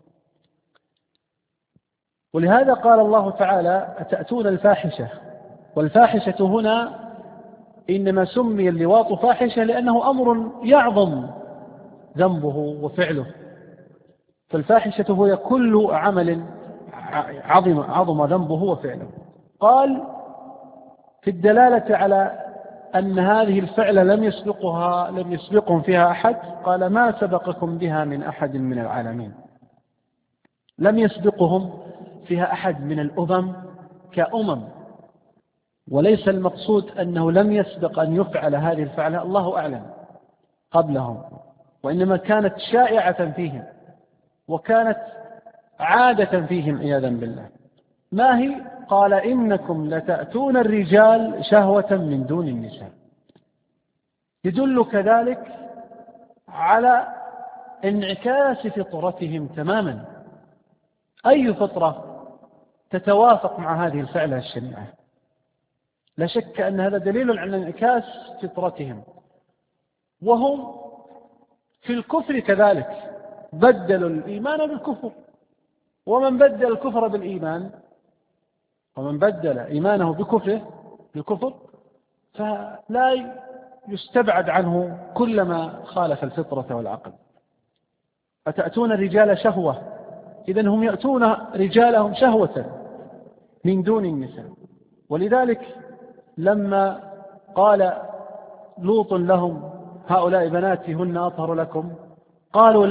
ولهذا قال الله تعالى أتأتون الفاحشة، والفاحشة هنا إنما سمي اللواط فاحشة لأنه أمر يعظم ذنبه وفعله، فالفاحشة هي كل عمل عظم ذنبه وفعله. قال في الدلالة على أن هذه الفعلة لم يسبقهم فيها أحد، قال ما سبقكم بها من أحد من العالمين. لم يسبقهم فيها أحد من الأمم كأمم، وليس المقصود أنه لم يسبق أن يفعل هذه الفعلة، الله أعلم، قبلهم، وإنما كانت شائعة فيهم وكانت عادة فيهم عياذا بالله. ما هي؟ قال إنكم لتأتون الرجال شهوة من دون النساء. يدل كذلك على انعكاس فطرتهم تماما. أي فطرة تتوافق مع هذه الفعلة الشنيعة؟ لا شك أن هذا دليل على انعكاس فطرتهم. وهم في الكفر كذلك بدلوا الإيمان بالكفر، ومن بدل الكفر بالإيمان، ومن بدل إيمانه بالكفر فلا يستبعد عنه كل ما خالف الفطرة والعقل. أتأتون الرجال شهوة، إذن هم يأتون رجالهم شهوة من دون النساء. ولذلك لما قال لوط لهم هؤلاء بناتي هن أطهر لكم، قالوا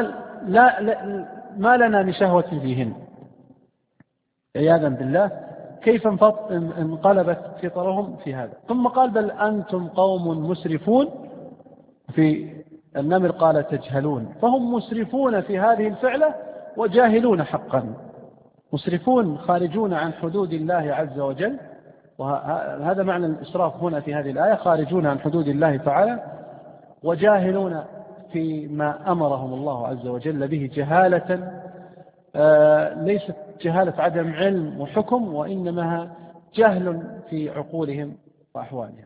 ما لنا من شهوة فيهن، عياذا بالله. كيف انقلبت فطرهم في هذا؟ ثم قال بل أنتم قوم مسرفون. في النمر قال تجهلون، فهم مسرفون في هذه الفعلة وجاهلون حقا، مسرفون خارجون عن حدود الله عز وجل. وهذا معنى الإسراف هنا في هذه الآية، خارجون عن حدود الله تعالى وجاهلون فيما أمرهم الله عز وجل به جهالة، ليست جهالة عدم علم وحكم، وإنما جهل في عقولهم وأحوالهم.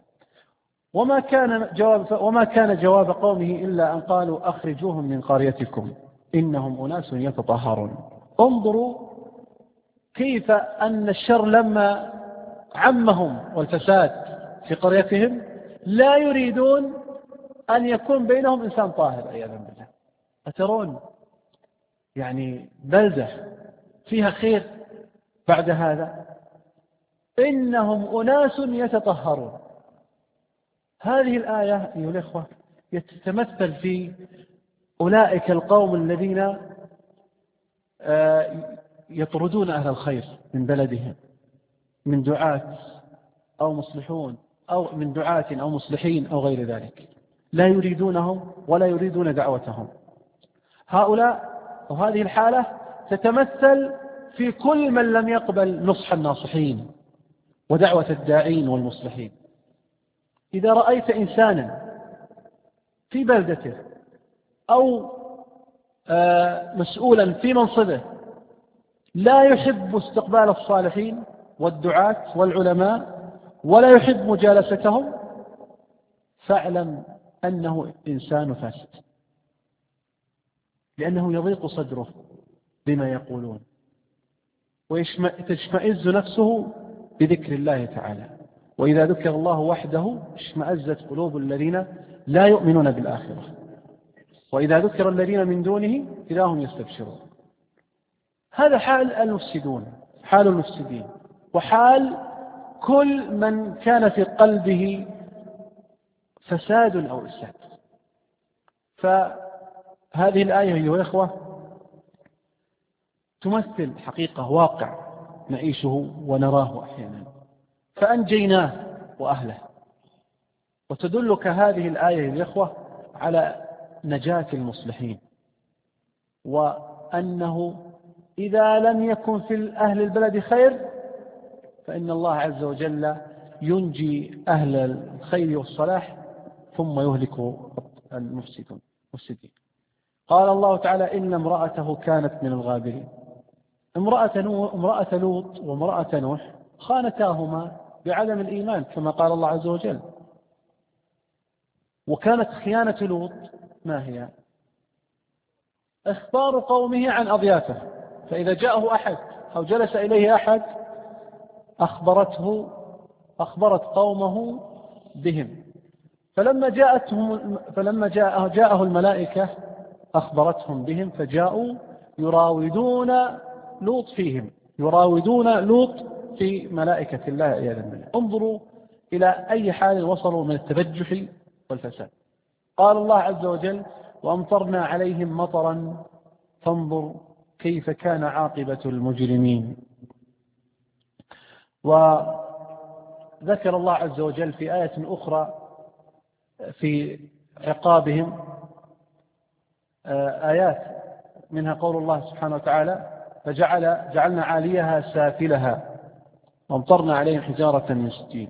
وما كان جواب قومه إلا أن قالوا أخرجوهم من قريتكم إنهم أناس يتطهرون. انظروا كيف أن الشر لما عمهم والفساد في قريتهم لا يريدون أن يكون بينهم إنسان طاهر عياذا بالله. أترون يعني بلدة فيها خير بعد هذا؟ إنهم أناس يتطهرون. هذه الآية أيها الإخوة يتمثل في أولئك القوم الذين يطردون أهل الخير من بلدهم، من دعاة أو مصلحون، أو من دعاة أو مصلحين أو غير ذلك، لا يريدونهم ولا يريدون دعوتهم. هؤلاء وهذه الحالة تتمثل في كل من لم يقبل نصح الناصحين ودعوة الداعين والمصلحين. إذا رأيت إنسانا في بلدته أو مسؤولا في منصبه لا يحب استقبال الصالحين والدعاة والعلماء ولا يحب مجالستهم، فاعلم أنه إنسان فاسد، لأنه يضيق صدره بما يقولون وتشمئز نفسه بذكر الله تعالى. وإذا ذكر الله وحده اشمأزت قلوب الذين لا يؤمنون بالآخرة، وإذا ذكر الذين من دونه إذا هم يستبشرون. هذا حال المفسدون، حال المفسدين، وحال كل من كان في قلبه فساد أو إفساد. فهذه الآية أيها الإخوة تمثل حقيقة واقع نعيشه ونراه أحيانا، فأنجيناه وأهله. وتدلك هذه الآية يا إخوة على نجاة المصلحين، وأنه إذا لم يكن في أهل البلد خير فإن الله عز وجل ينجي أهل الخير والصلاح ثم يهلك المفسدين. قال الله تعالى إن امرأته كانت من الغابرين. امرأة لوط وامرأة نوح خانتاهما بعدم الإيمان كما قال الله عز وجل. وكانت خيانة لوط ما هي؟ إخبار قومه عن أضيافه، فإذا جاءه أحد أو جلس إليه أحد أخبرت قومه بهم، فلما جاءه الملائكة أخبرتهم بهم، فجاءوا يراودون لوط فيهم، يراودون لوط في ملائكة الله عياذا بالله. انظروا إلى أي حال وصلوا من التبجح والفساد. قال الله عز وجل وأمطرنا عليهم مطرا فانظر كيف كان عاقبة المجرمين. وذكر الله عز وجل في آية أخرى في عقابهم آيات منها قول الله سبحانه وتعالى فجعلنا عاليها سافلها وامطرنا عليهم حجارة من سجيل.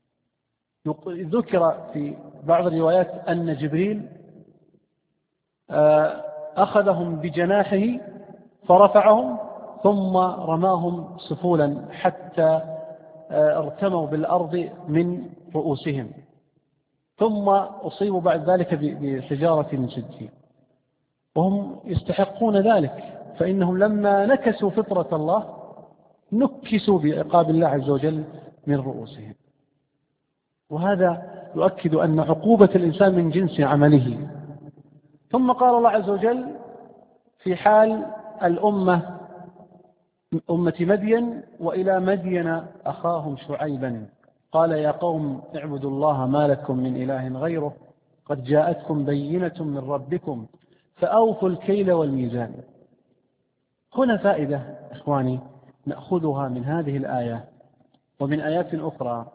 ذكر في بعض الروايات أن جبريل أخذهم بجناحه فرفعهم ثم رماهم سفولا حتى ارتموا بالأرض من رؤوسهم، ثم أصيبوا بعد ذلك بحجارة من سجيل، وهم يستحقون ذلك، فإنهم لما نكسوا فطرة الله نكسوا بعقاب الله عز وجل من رؤوسهم. وهذا يؤكد أن عقوبة الإنسان من جنس عمله. ثم قال الله عز وجل في حال الأمة أمة مدين: وإلى مدين أخاهم شعيبا قال يا قوم اعبدوا الله ما لكم من إله غيره قد جاءتكم بينة من ربكم فأوفوا الكيل والميزان. هنا فائدة إخواني نأخذها من هذه الآية ومن آيات أخرى،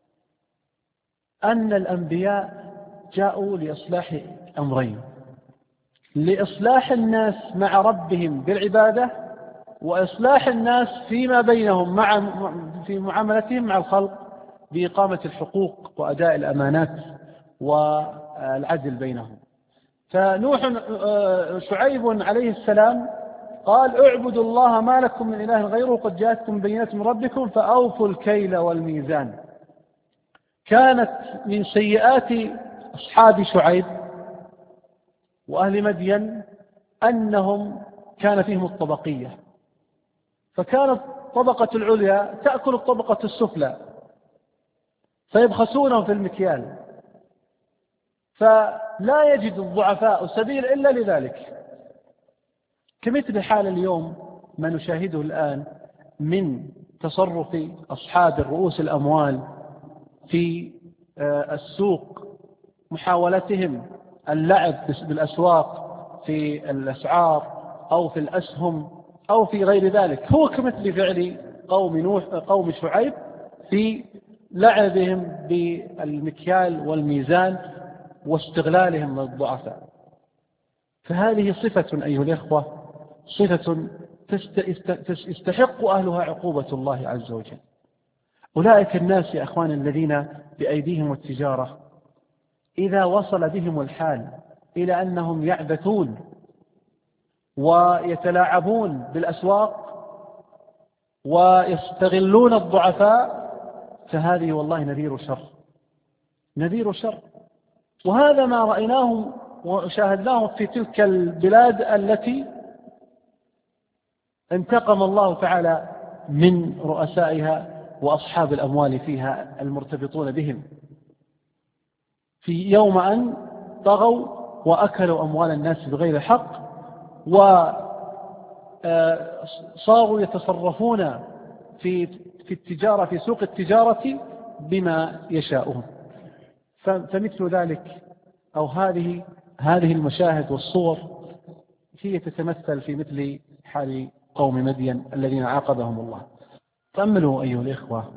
أن الأنبياء جاءوا لإصلاح أمرين: لإصلاح الناس مع ربهم بالعبادة، وإصلاح الناس فيما بينهم في معاملتهم مع الخلق بإقامة الحقوق وأداء الأمانات والعدل بينهم. فنوح شعيب عليه السلام قال اعبدوا الله ما لكم من إله غيره قد جاءتكم بينة من ربكم فأوفوا الكيل والميزان. كانت من سيئات أصحاب شعيب وأهل مدين أنهم كان فيهم الطبقية، فكانت الطبقة العليا تأكل الطبقة السفلى فيبخسونهم في المكيال، فلا يجد الضعفاء سبيل إلا لذلك. كمثل حال اليوم ما نشاهده الآن من تصرف أصحاب الرؤوس الأموال في السوق، محاولتهم اللعب بالأسواق في الأسعار أو في الأسهم أو في غير ذلك، هو كمثل فعل قوم شعيب في لعبهم بالمكيال والميزان واستغلالهم للضعفاء. فهذه صفة أيها الإخوة، صفة يستحق أهلها عقوبة الله عز وجل. أولئك الناس يا أخوان الذين بأيديهم التجارة إذا وصل بهم الحال إلى أنهم يعبثون ويتلاعبون بالأسواق ويستغلون الضعفاء، فهذه والله نذير شر. وهذا ما رأيناه وشاهدناه في تلك البلاد التي انتقم الله تعالى من رؤسائها وأصحاب الأموال فيها المرتبطون بهم، في يوم أن طغوا وأكلوا أموال الناس بغير حق وصاروا يتصرفون في التجارة في سوق التجارة بما يشاءون. فمثل ذلك أو هذه المشاهد والصور هي تتمثل في مثل حال قوم مدين الذين عاقبهم الله. تأملوا أيها الإخوة،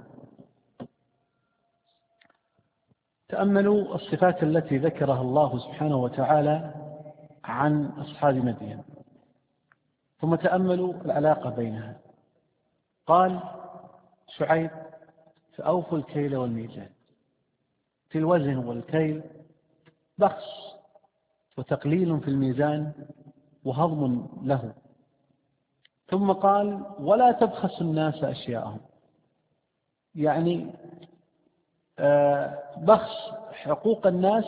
تأملوا الصفات التي ذكرها الله سبحانه وتعالى عن أصحاب مدين، ثم تأملوا العلاقة بينها. قال شعيب فأوفوا الكيل والميزان، في الوزن والكيل بخس وتقليل في الميزان وهضم له. ثم قال ولا تبخسوا الناس أشياءهم، يعني بخس حقوق الناس،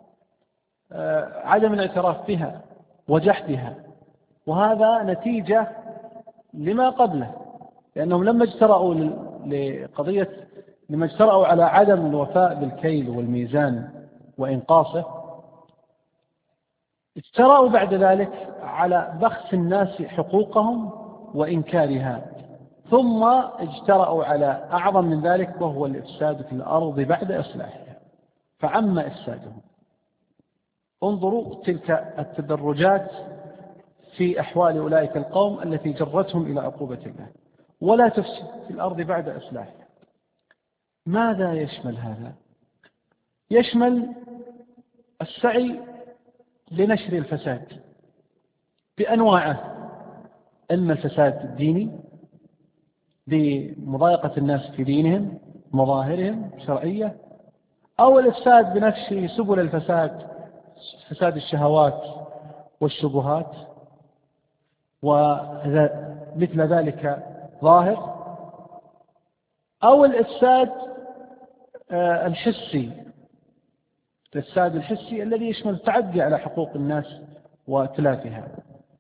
عدم الاعتراف بها وجحدها، وهذا نتيجة لما قبله، لأنهم لما اجترأوا على عدم الوفاء بالكيل والميزان وإنقاصه، اجترأوا بعد ذلك على بخس الناس حقوقهم وإنكارها، ثم اجترأوا على أعظم من ذلك وهو الإفساد في الأرض بعد إصلاحها، فعم إفسادهم. انظروا تلك التدرجات في أحوال أولئك القوم التي جرتهم إلى عقوبة الله. ولا تفسد في الأرض بعد إصلاحها. ماذا يشمل هذا؟ يشمل السعي لنشر الفساد بأنواعه، إما الفساد الديني بمضايقة الناس في دينهم مظاهرهم شرعية، أو الإفساد بنفسه سبل الفساد، فساد الشهوات والشبهات ومثل ذلك ظاهر، أو الإفساد الحسي، الإفساد الحسي الذي يشمل التعدي على حقوق الناس وتلافها.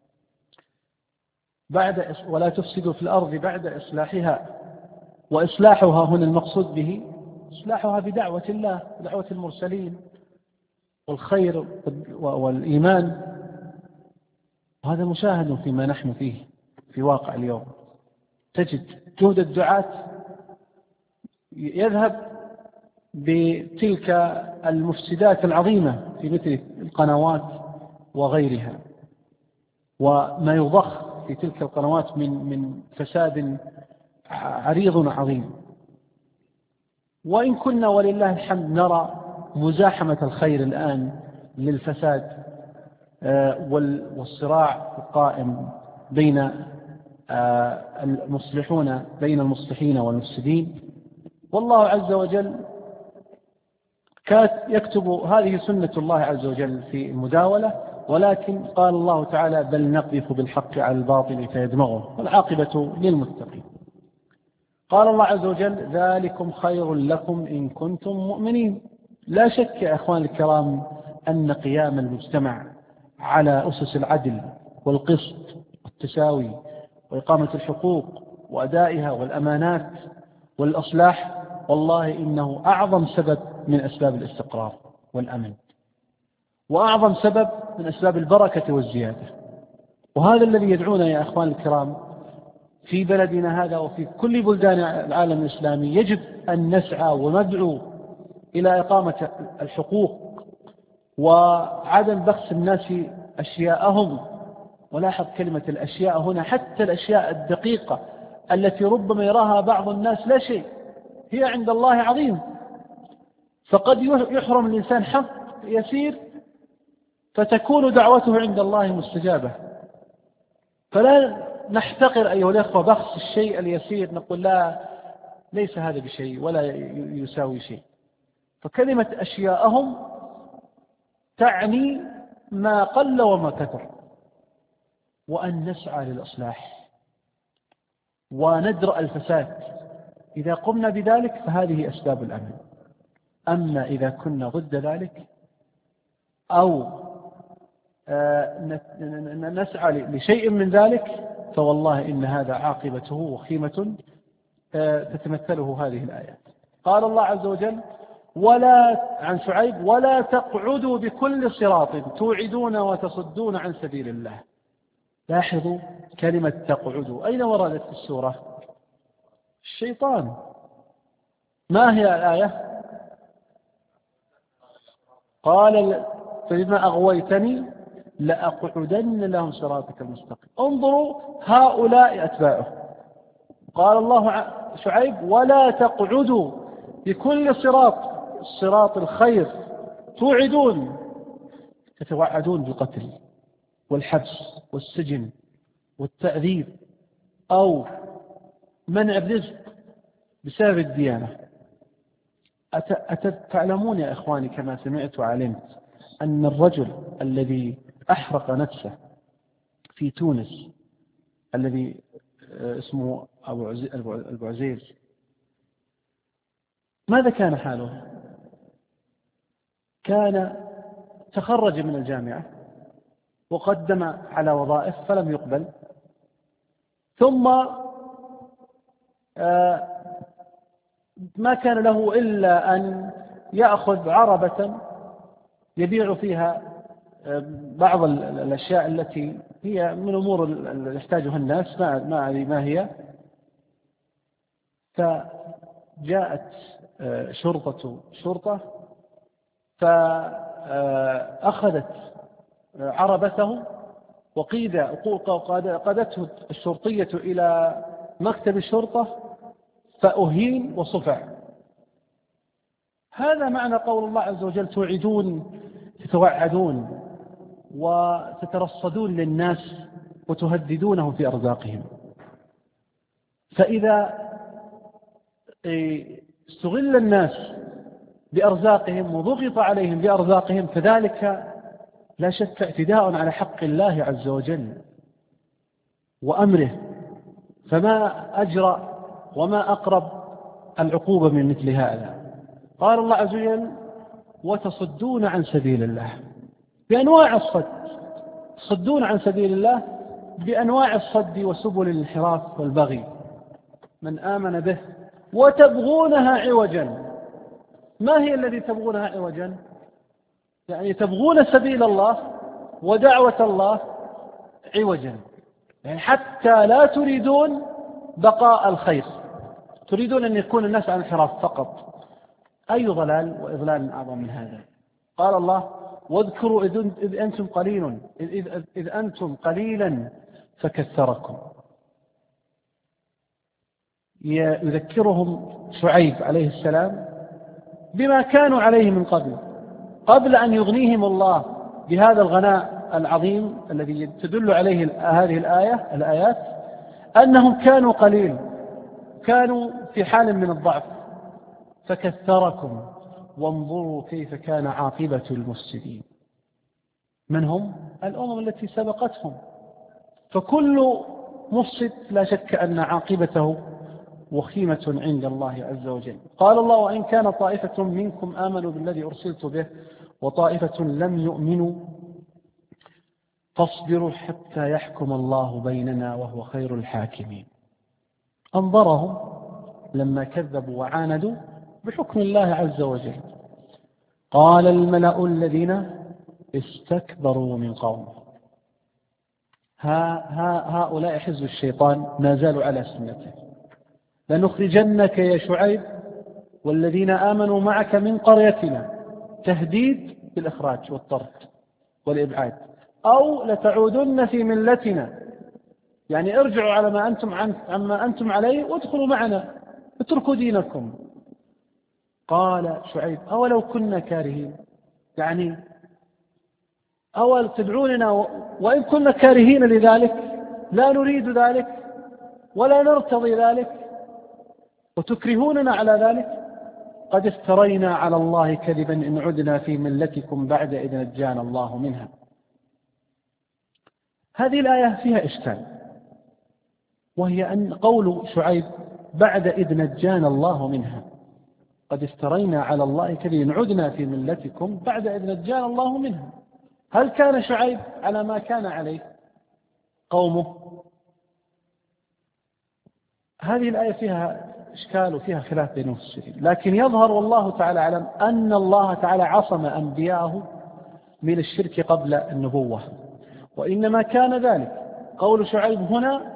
ولا تفسدوا في الأرض بعد إصلاحها، وإصلاحها هنا المقصود به إصلاحها بدعوة الله، دعوة المرسلين والخير والإيمان. وهذا مشاهد فيما نحن فيه في واقع اليوم. تجد جهد الدعاة يذهب بتلك المفسدات العظيمة في مثل القنوات وغيرها، وما يضخ في تلك القنوات من فساد عريض عظيم. وإن كنا ولله الحمد نرى مزاحمة الخير الآن للفساد والصراع القائم بين المصلحون، بين المصلحين والمفسدين. والله عز وجل يكتب هذه سنة الله عز وجل في المداولة، ولكن قال الله تعالى: بل نقذف بالحق على الباطل فيدمغه والعاقبة للمتقين. قال الله عز وجل: ذلكم خير لكم إن كنتم مؤمنين. لا شك يا أخوان الكرام أن قيام المجتمع على أسس العدل والقسط والتساوي وإقامة الحقوق وأدائها والأمانات والإصلاح، والله إنه أعظم سبب من أسباب الاستقرار والأمن، وأعظم سبب من أسباب البركة والزيادة. وهذا الذي يدعونا يا أخوان الكرام في بلدنا هذا وفي كل بلدان العالم الإسلامي. يجب أن نسعى وندعو إلى إقامة الحقوق وعدم بخس الناس أشياءهم. ولاحظ كلمة الأشياء هنا، حتى الأشياء الدقيقة التي ربما يراها بعض الناس لا شيء، هي عند الله عظيم. فقد يحرم الإنسان حق يسير فتكون دعوته عند الله مستجابة. فلا نحتقر أيها الأخوة بخس الشيء اليسير، نقول لا، ليس هذا بشيء ولا يساوي شيء. فكلمة أشياءهم تعني ما قل وما كثر، وأن نسعى للإصلاح وندرأ الفساد. إذا قمنا بذلك فهذه أسباب الأمن. أما إذا كنا ضد ذلك أو نسعى لشيء من ذلك، فوالله إن هذا عاقبته وخيمة تتمثله هذه الآيات. قال الله عز وجل عن شعيب: ولا تقعدوا بكل صراط توعدون وتصدون عن سبيل الله. لاحظوا كلمة تقعدوا، أين وردت في السورة؟ الشيطان. ما هي الآية؟ قال: فبما أغويتني لأقعدن لهم صراطك المستقيم. انظروا هؤلاء أتباعه. قال الله شعيب: ولا تقعدوا بكل صراط الخير توعدون، تتوعدون بالقتل والحبس والسجن والتعذيب أو منع الرزق بسبب الديانة. تعلمون يا إخواني كما سمعت وعلمت أن الرجل الذي أحرق نفسه في تونس الذي اسمه أبو عزيز، ماذا كان حاله؟ كان تخرج من الجامعة وقدم على وظائف فلم يقبل، ثم ما كان له إلا أن يأخذ عربة يبيع فيها بعض الأشياء التي هي من أمور اللي يحتاجها الناس، ما هي. فجاءت شرطة فأخذت عربته وقادته الشرطية إلى مكتب الشرطة فأهين وصفع. هذا معنى قول الله عز وجل: توعدون، تتوعدون وتترصدون للناس وتهددونهم في أرزاقهم. فإذا استغل الناس بأرزاقهم وضغط عليهم بأرزاقهم، فذلك لا شك اعتداء على حق الله عز وجل وأمره، فما أجرى وما أقرب العقوبة من مثل هذا. قال الله عز وجل: وتصدون عن سبيل الله بأنواع الصد، تصدون عن سبيل الله بأنواع الصد وسبل الانحراف والبغي من آمن به وتبغونها عوجا. ما هي الذي تبغونها عوجا؟ يعني تبغون سبيل الله ودعوة الله عوجا، يعني حتى لا تريدون بقاء الخير، تريدون أن يكون الناس عن انحراف فقط. أي ضلال وإضلال أعظم من هذا؟ قال الله: واذكروا إذ أنتم قليلا فكثركم. يذكرهم شعيب عليه السلام بما كانوا عليه من قبل أن يغنيهم الله بهذا الغناء العظيم الذي تدل عليه هذه الآيات، أنهم كانوا قليل، كانوا في حال من الضعف، فكثركم وانظروا كيف كان عاقبة المفسدين. من هم؟ الأمم التي سبقتهم. فكل مفسد لا شك أن عاقبته وخيمة عند الله عز وجل. قال الله: وإن كان طائفة منكم آمنوا بالذي أرسلت به وطائفة لم يؤمنوا فاصبروا حتى يحكم الله بيننا وهو خير الحاكمين. أنظرهم لما كذبوا وعاندوا بحكم الله عز وجل. قال الملأ الذين استكبروا من قومه. هؤلاء حزب الشيطان ما زالوا على سنته: لنخرجنك يا شعيب والذين آمنوا معك من قريتنا، تهديد بالإخراج والطرد والإبعاد، أو لتعودن في ملتنا، يعني ارجعوا على ما عما أنتم عليه وادخلوا معنا، اتركوا دينكم. قال شعيب: أولو كنا كارهين، يعني أول تدعوننا وإن كنا كارهين لذلك، لا نريد ذلك ولا نرتضي ذلك وتكرهوننا على ذلك. قد افترينا على الله كذبا إن عدنا في ملتكم بعد إذ نجانا الله منها. هذه الآية فيها إشكال، وهي أن قول شعيب بعد إذ نجانا الله منها، قد افترينا على الله كذبا إن عدنا في ملتكم بعد إذ نجانا الله منها. هل كان شعيب على ما كان عليه قومه؟ هذه الآية فيها إشكال وفيها خلاف بين المفسرين، لكن يظهر والله تعالى أعلم أن الله تعالى عصم أنبياءه من الشرك قبل النبوة، وإنما كان ذلك قول شعيب هنا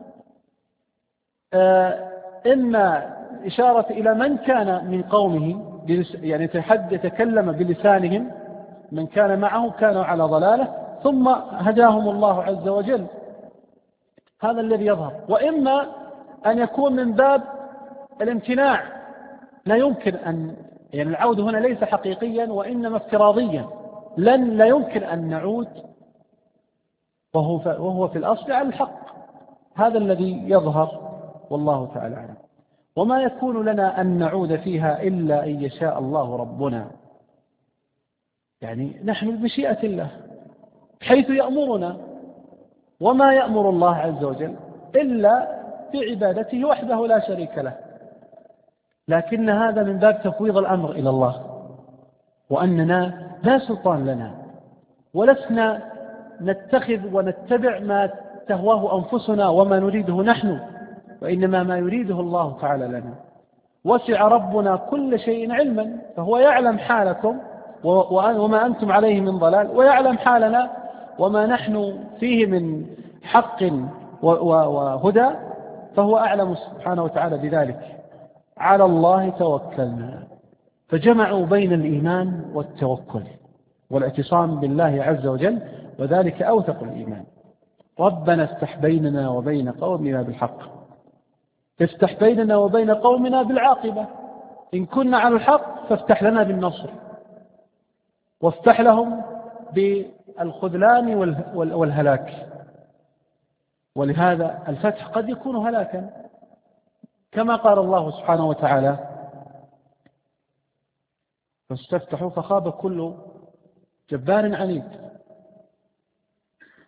إما إشارة إلى من كان من قومه، يعني يتكلم بلسانهم، من كان معه كانوا على ضلاله ثم هداهم الله عز وجل، هذا الذي يظهر. وإما أن يكون من باب الامتناع، لا يمكن أن، يعني العود هنا ليس حقيقيا وإنما افتراضيا، لا يمكن أن نعود وهو في الأصل على الحق. هذا الذي يظهر والله تعالى أعلم. وما يكون لنا أن نعود فيها إلا أن يشاء الله ربنا، يعني نحن بمشيئة الله حيث يأمرنا، وما يأمر الله عز وجل إلا بعبادته وحده لا شريك له. لكن هذا من باب تفويض الأمر إلى الله، وأننا لا سلطان لنا، ولسنا نتخذ ونتبع ما تهواه أنفسنا وما نريده نحن، وإنما ما يريده الله تعالى لنا. وسع ربنا كل شيء علما، فهو يعلم حالكم وما أنتم عليه من ضلال، ويعلم حالنا وما نحن فيه من حق وهدى، فهو أعلم سبحانه وتعالى بذلك. على الله توكلنا. فجمعوا بين الإيمان والتوكل والاعتصام بالله عز وجل، وذلك أوثق الإيمان. ربنا افتح بيننا وبين قومنا بالحق، افتح بيننا وبين قومنا بالعاقبة، إن كنا على الحق فافتح لنا بالنصر، وافتح لهم بالخذلان والهلاك. ولهذا الفتح قد يكون هلاكا، كما قال الله سبحانه وتعالى: فاستفتحوا فخاب كل جبار عنيد.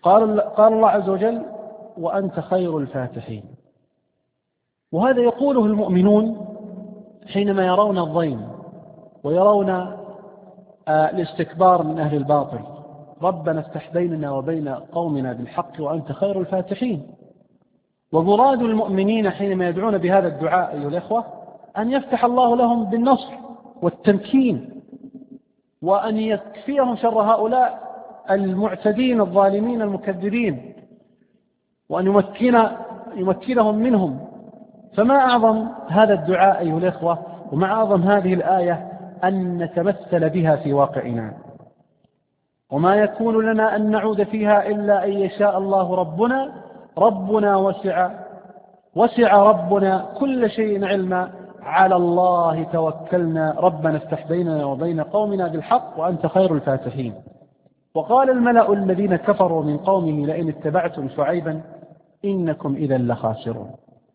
قال الله عز وجل: وأنت خير الفاتحين. وهذا يقوله المؤمنون حينما يرون الضيم ويرون الاستكبار من أهل الباطل: ربنا افتح بيننا وبين قومنا بالحق وأنت خير الفاتحين. ومراد المؤمنين حينما يدعون بهذا الدعاء أيها الإخوة أن يفتح الله لهم بالنصر والتمكين، وأن يكفيهم شر هؤلاء المعتدين الظالمين المكذبين، وأن يمكنهم منهم. فما أعظم هذا الدعاء أيها الإخوة، وما أعظم هذه الآية أن نتمثل بها في واقعنا، وما يكون لنا أن نعود فيها إلا أن يشاء الله ربنا وسع ربنا كل شيء علما، على الله توكلنا ربنا افتح بيننا وبين قومنا بالحق وأنت خير الفاتحين. وقال الملأ الذين كفروا من قومه: لئن اتبعتم شعيبا إنكم إذا لخاسرون.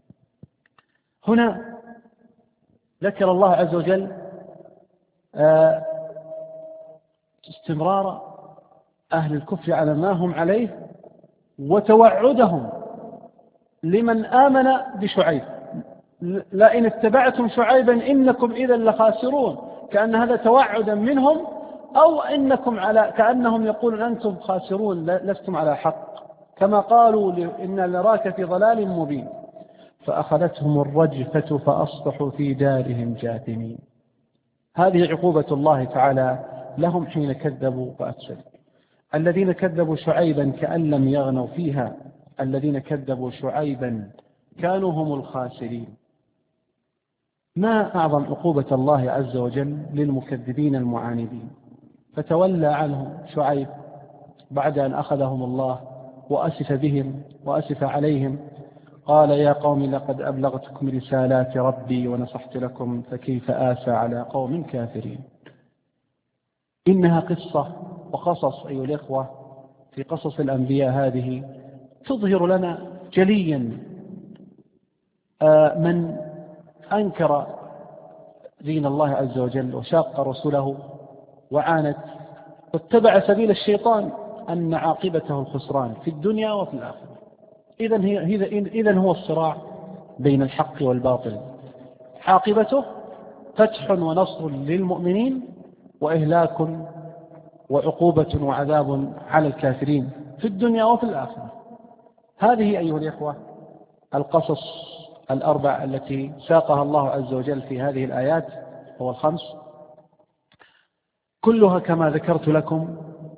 هنا ذكر الله عز وجل استمرار أهل الكفر على ما هم عليه، وتوعدهم لمن آمن بشعيب: لئن اتبعتم شعيبا إنكم إذا لخاسرون، كأن هذا توعدا منهم، أو كأنهم يقولون أنتم خاسرون لستم على حق، كما قالوا: إنا لراك في ضلال مبين. فأخذتهم الرجفة فأصبحوا في دارهم جاثمين. هذه عقوبة الله تعالى لهم حين كذبوا وأفسدوا. الذين كذبوا شعيبا كأن لم يغنوا فيها، الذين كذبوا شعيبا كانوا هم الخاسرين. ما أعظم عقوبة الله عز وجل للمكذبين المعاندين. فتولى عنهم شعيب بعد أن أخذهم الله وأسف بهم وأسف عليهم، قال: يا قوم لقد أبلغتكم رسالات ربي ونصحت لكم فكيف آسى على قوم كافرين. إنها قصة وقصص أيها الإخوة في قصص الأنبياء هذه تظهر لنا جليا من أنكر دين الله عز وجل وشاق رسله وعاند واتبع سبيل الشيطان أن عاقبته الخسران في الدنيا وفي الآخرة. إذن هو الصراع بين الحق والباطل، عاقبته فتح ونصر للمؤمنين، وإهلاك وعقوبة وعذاب على الكافرين في الدنيا وفي الآخرة. هذه أيها الإخوة القصص الأربع التي ساقها الله عز وجل في هذه الآيات هو الخمس، كلها كما ذكرت لكم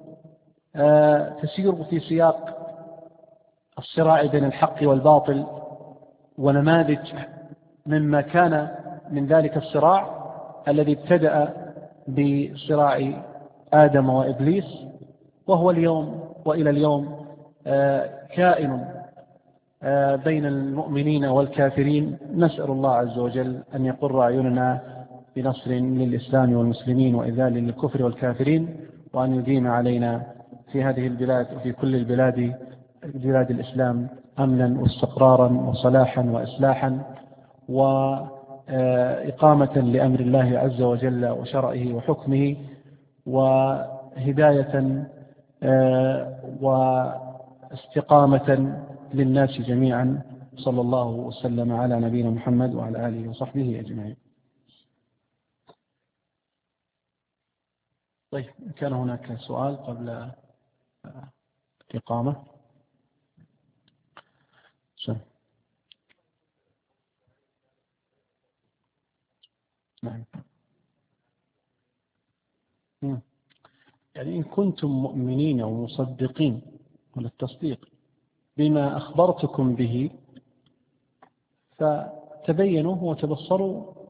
تسير في سياق الصراع بين الحق والباطل، ونماذج مما كان من ذلك الصراع الذي ابتدأ بصراع آدم وإبليس، وهو اليوم وإلى اليوم كائن بين المؤمنين والكافرين. نسأل الله عز وجل أن يقر أعيننا بنصر للإسلام والمسلمين وإذلال للكفر والكافرين، وأن يديم علينا في هذه البلاد وفي كل بلاد الإسلام أمنا واستقرارا وصلاحا وإصلاحا وإقامة لأمر الله عز وجل وشرعه وحكمه، وهداية واستقامة للناس جميعا. صلى الله وسلم على نبينا محمد وعلى آله وصحبه أجمعين. طيب، كان هناك سؤال قبل الإقامة؟ نعم. يعني إن كنتم مؤمنين ومصدقين على التصديق بما أخبرتكم به فتبينوا وتبصروا